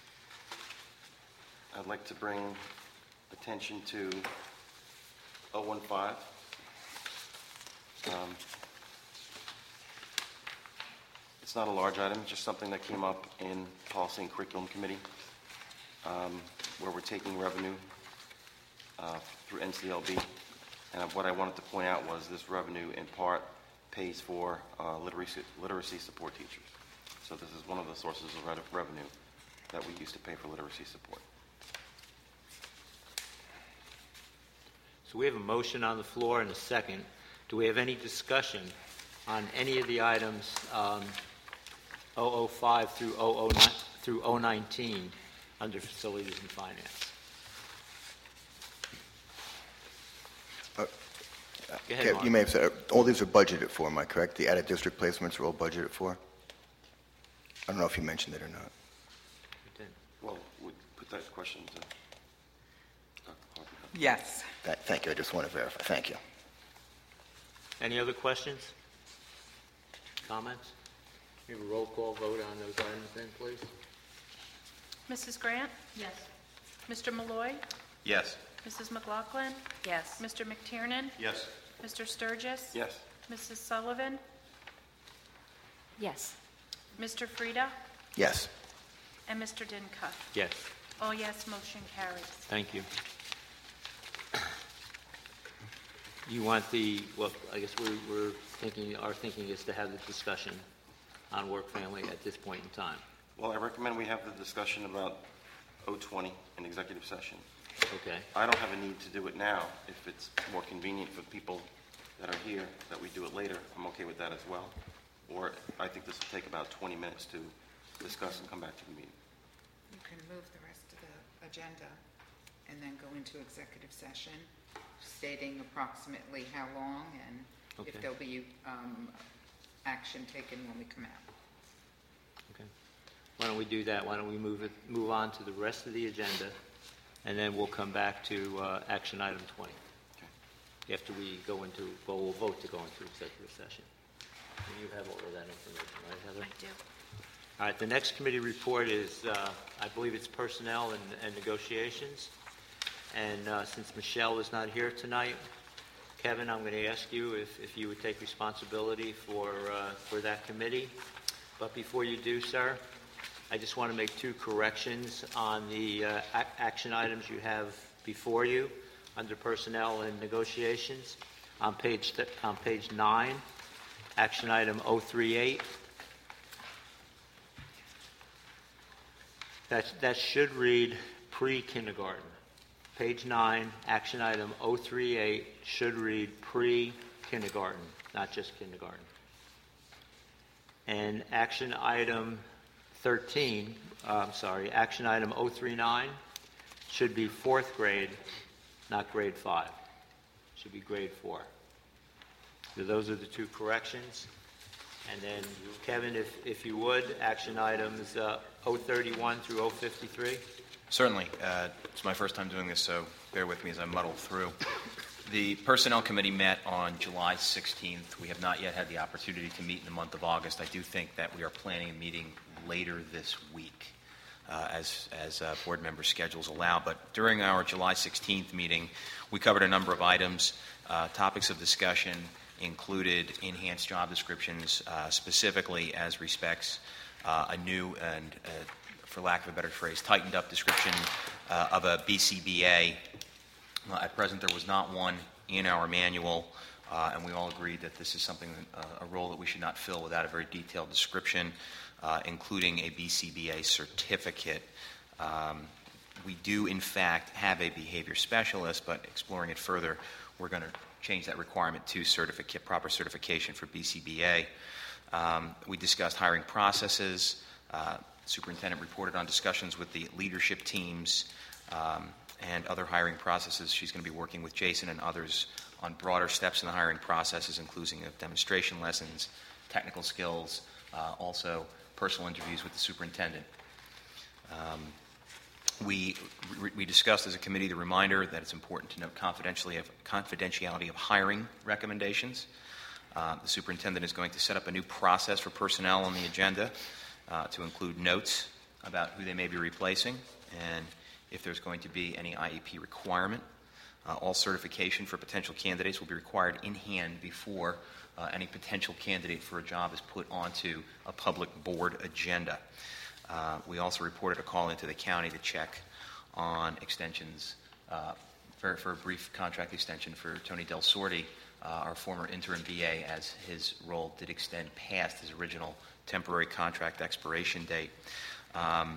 I'd like to bring attention to oh fifteen. Um, it's not a large item, just something that came up in Policy and Curriculum Committee, um, where we're taking revenue uh, through N C L B. And what I wanted to point out was this revenue in part pays for uh, literacy, literacy support teachers. So this is one of the sources of re- revenue that we use to pay for literacy support. So we have a motion on the floor and a second. Do we have any discussion on any of the items um, oh oh five through oh oh nine through oh nineteen under Facilities and Finance? Uh, Go ahead, Kev, Mark. you may have said, uh, all these are budgeted for, am I correct? The added district placements are all budgeted for? I don't know if you mentioned it or not. Well, we put that question to Doctor Harper. Yes. Th- Thank you, I just want to verify. Thank you. Any other questions? Comments? We have a roll call vote on those items then, please. Missus Grant? Yes. Mister Malloy? Yes. Missus McLaughlin? Yes. Mister McTiernan? Yes. Mister Sturgis? Yes. Missus Sullivan? Yes. Mister Frida? Yes. And Mister Dincuff? Yes. Oh, yes, motion carries. Thank you. You want the, well, I guess we're, we're thinking, our thinking is to have the discussion on work family at this point in time. Well, I recommend we have the discussion about O twenty in executive session. Okay. I don't have a need to do it now. If it's more convenient for people that are here, that we do it later, I'm okay with that as well. Or I think this will take about twenty minutes to discuss and come back to the meeting. You can move the rest of the agenda and then go into executive session, stating approximately how long and Okay. if there'll be um, action taken when we come out. Okay. Why don't we do that? Why don't we move it, move on to the rest of the agenda, and then we'll come back to uh, action item twenty. Okay. After we go into, well, we'll vote to go into executive session. And you have all of that information, right, Heather? I do. All right, the next committee report is, uh, I believe it's personnel and, and negotiations. And uh, since Michelle is not here tonight, Kevin, I'm going to ask you if, if you would take responsibility for, uh, for that committee. But before you do, sir, I just want to make two corrections on the uh, ac- action items you have before you under personnel and negotiations. On page, th- on page nine, action item oh three eight. That, that should read pre-kindergarten. Page nine, action item oh three eight should read pre-kindergarten, not just kindergarten. And action item thirteen, uh, I'm sorry, action item oh three nine should be fourth grade, not grade five. Should be grade four. So those are the two corrections. And then, Kevin, if, if you would, action items uh, oh thirty-one through oh fifty-three. Certainly. Uh, it's my first time doing this, so bear with me as I muddle through. The Personnel Committee met on July sixteenth. We have not yet had the opportunity to meet in the month of August. I do think that we are planning a meeting later this week uh, as, as uh, board member schedules allow. But during our July sixteenth meeting, we covered a number of items. Uh, topics of discussion included enhanced job descriptions, uh, specifically as respects uh, a new and, uh, for lack of a better phrase, tightened up description uh, of a B C B A. Uh, at present, there was not one in our manual, uh, and we all agreed that this is something, uh, a role that we should not fill without a very detailed description, uh, including a B C B A certificate. Um, we do, in fact, have a behavior specialist, but exploring it further, we're going to change that requirement to certificate, proper certification for B C B A. Um, we discussed hiring processes. Uh, superintendent reported on discussions with the leadership teams um, and other hiring processes. She's going to be working with Jason and others on broader steps in the hiring processes, including of demonstration lessons, technical skills, uh, also personal interviews with the superintendent. Um, We, we discussed as a committee the reminder that it's important to note confidentiality of, confidentiality of hiring recommendations. Uh, the superintendent is going to set up a new process for personnel on the agenda uh, to include notes about who they may be replacing and if there's going to be any I E P requirement. Uh, all certification for potential candidates will be required in hand before uh, any potential candidate for a job is put onto a public board agenda. Uh, we also reported a call into the county to check on extensions uh, for, for a brief contract extension for Tony Del Sordi, uh, our former interim B A, as his role did extend past his original temporary contract expiration date. Um,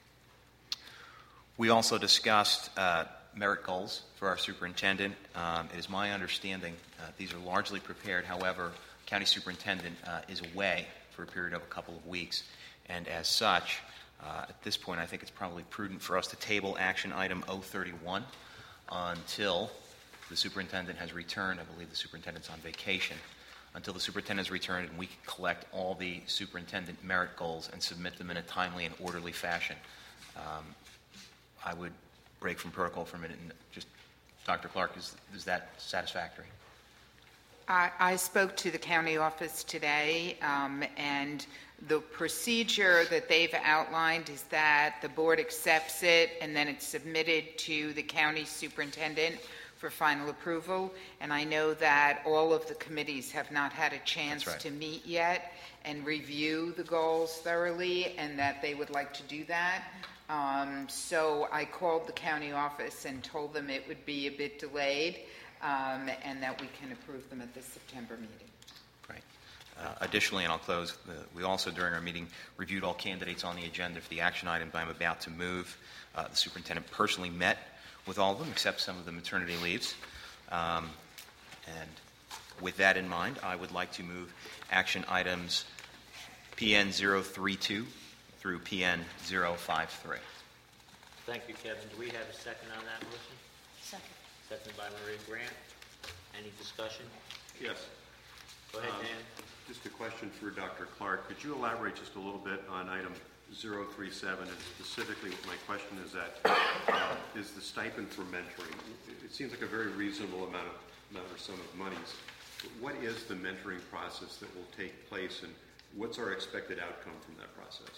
we also discussed uh, merit goals for our superintendent. Um, it is my understanding uh, these are largely prepared. However, county superintendent uh, is away for a period of a couple of weeks. And as such, uh, at this point, I think it's probably prudent for us to table action item oh thirty-one until the superintendent has returned. I believe the superintendent's on vacation. Until the superintendent has returned and we can collect all the superintendent merit goals and submit them in a timely and orderly fashion. Um, I would break from protocol for a minute and just, Doctor Clark, is, is that satisfactory? I, I spoke to the county office today, um, and the procedure that they've outlined is that the board accepts it and then it's submitted to the county superintendent for final approval. And I know that all of the committees have not had a chance right. to meet yet and review the goals thoroughly, and that they would like to do that. Um, So I called the county office and told them it would be a bit delayed, um, and that we can approve them at the September meeting. Right. Uh, Additionally, and I'll close, uh, we also, during our meeting, reviewed all candidates on the agenda for the action items I'm about to move. Uh, The superintendent personally met with all of them, except some of the maternity leaves. Um, And with that in mind, I would like to move action items P N zero three two through P N zero five three. Thank you, Kevin. Do we have a second on that motion? Second. Seconded by Maria Grant. Any discussion? Yes. Go ahead, Um, Dan. Just a question for Doctor Clark. Could you elaborate just a little bit on item zero three seven, and specifically my question is that, uh, is the stipend for mentoring, it seems like a very reasonable amount of, amount or sum of monies. But what is the mentoring process that will take place, and what's our expected outcome from that process?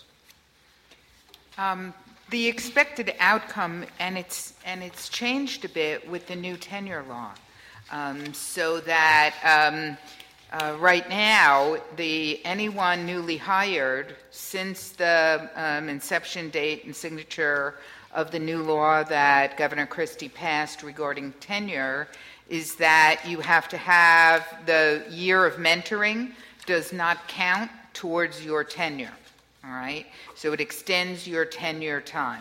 Um, The expected outcome, and it's, and it's changed a bit with the new tenure law, um, so that um, uh, right now, the anyone newly hired since the um, inception date and signature of the new law that Governor Christie passed regarding tenure is that you have to have the year of mentoring does not count towards your tenure. All right, so it extends your tenure time,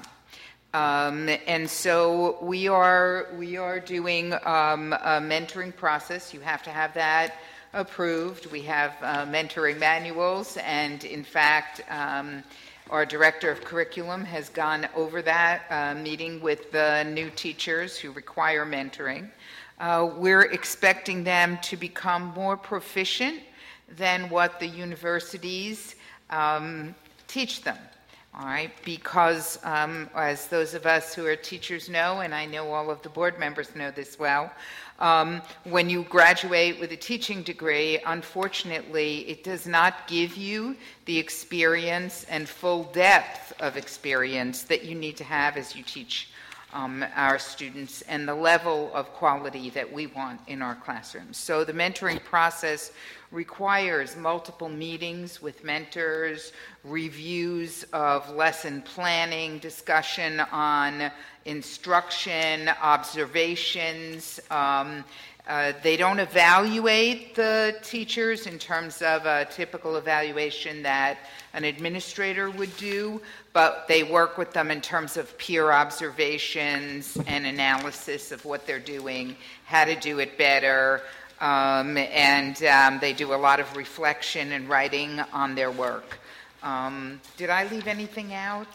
um, and so we are we are doing um, a mentoring process. You have to have that approved. We have uh, mentoring manuals, and in fact, um, our director of curriculum has gone over that, uh, meeting with the new teachers who require mentoring. Uh, we're expecting them to become more proficient than what the universities um, teach them, all right, because um, as those of us who are teachers know, and I know all of the board members know this well, um, when you graduate with a teaching degree, unfortunately, it does not give you the experience and full depth of experience that you need to have as you teach Um, our students and the level of quality that we want in our classrooms. So the mentoring process requires multiple meetings with mentors, reviews of lesson planning, discussion on instruction, observations. Um, uh, they don't evaluate the teachers in terms of a typical evaluation that an administrator would do, but they work with them in terms of peer observations and analysis of what they're doing, how to do it better, um, and um, they do a lot of reflection and writing on their work. Um, did I leave anything out,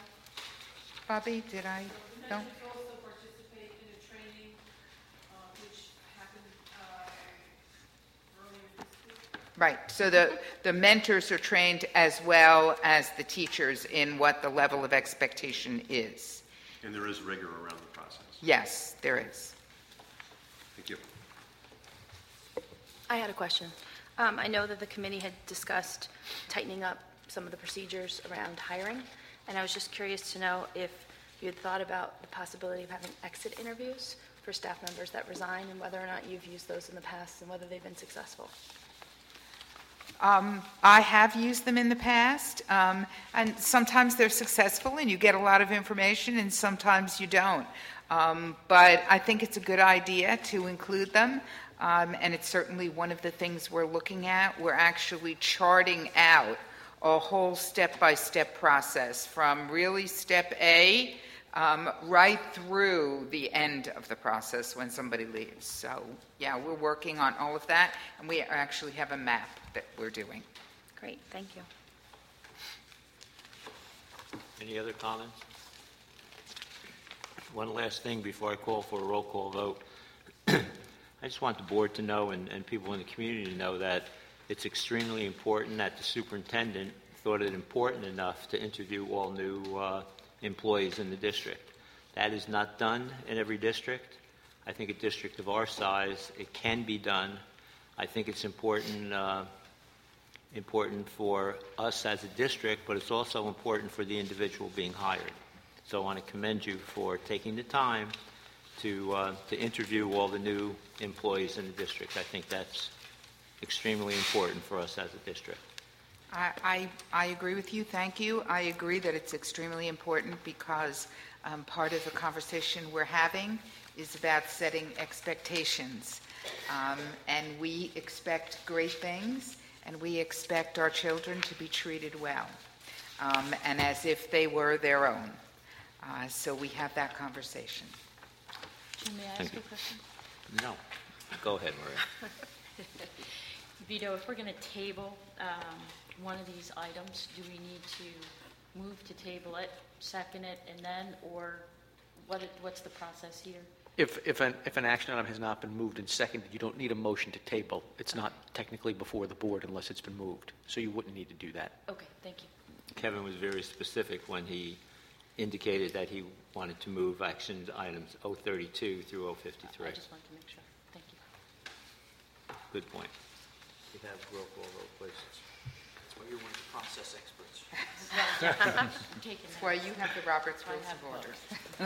Bobby? Did I? No? Right, so the, the mentors are trained as well as the teachers in what the level of expectation is. And there is rigor around the process. Yes, there is. Thank you. I had a question. Um, I know that the committee had discussed tightening up some of the procedures around hiring, and I was just curious to know if you had thought about the possibility of having exit interviews for staff members that resign, and whether or not you've used those in the past and whether they've been successful. Um, I have used them in the past, um, and sometimes they're successful and you get a lot of information, and sometimes you don't. Um, but I think it's a good idea to include them, um, and it's certainly one of the things we're looking at. We're actually charting out a whole step-by-step process from really step A um, right through the end of the process when somebody leaves. So, yeah, we're working on all of that, and we actually have a map that we're doing. Great, thank you. Any other comments? One last thing before I call for a roll call vote. I just want the board to know, and, and people in the community to know, that it's extremely important that the superintendent thought it important enough to interview all new uh, employees in the district. That is not done in every district. I think a district of our size, it can be done. I think it's important uh, important for us as a district, but it's also important for the individual being hired. So I want to commend you for taking the time to uh, to interview all the new employees in the district. I think that's extremely important for us as a district. I, I, I agree with you, thank you. I agree that it's extremely important because um, part of the conversation we're having is about setting expectations. Um, and we expect great things, and we expect our children to be treated well, um, and as if they were their own. Uh, so we have that conversation. Jim, may I Thank ask you. a question? No. Go ahead, Maria. Vito, if we're going to table um, one of these items, do we need to move to table it, second it, and then, or what? it- what's the process here? If, if an, if an action item has not been moved and seconded, you don't need a motion to table. It's not technically before the board unless it's been moved, so you wouldn't need to do that. Okay, thank you. Kevin was very specific when he indicated that he wanted to move action items oh thirty-two through oh fifty-three. I just wanted to make sure. Thank you. Good point. We have roll call vote, please. That's why you're one of the process experts. I'm taking That's that. why you have the Roberts I Rules have of Order. both.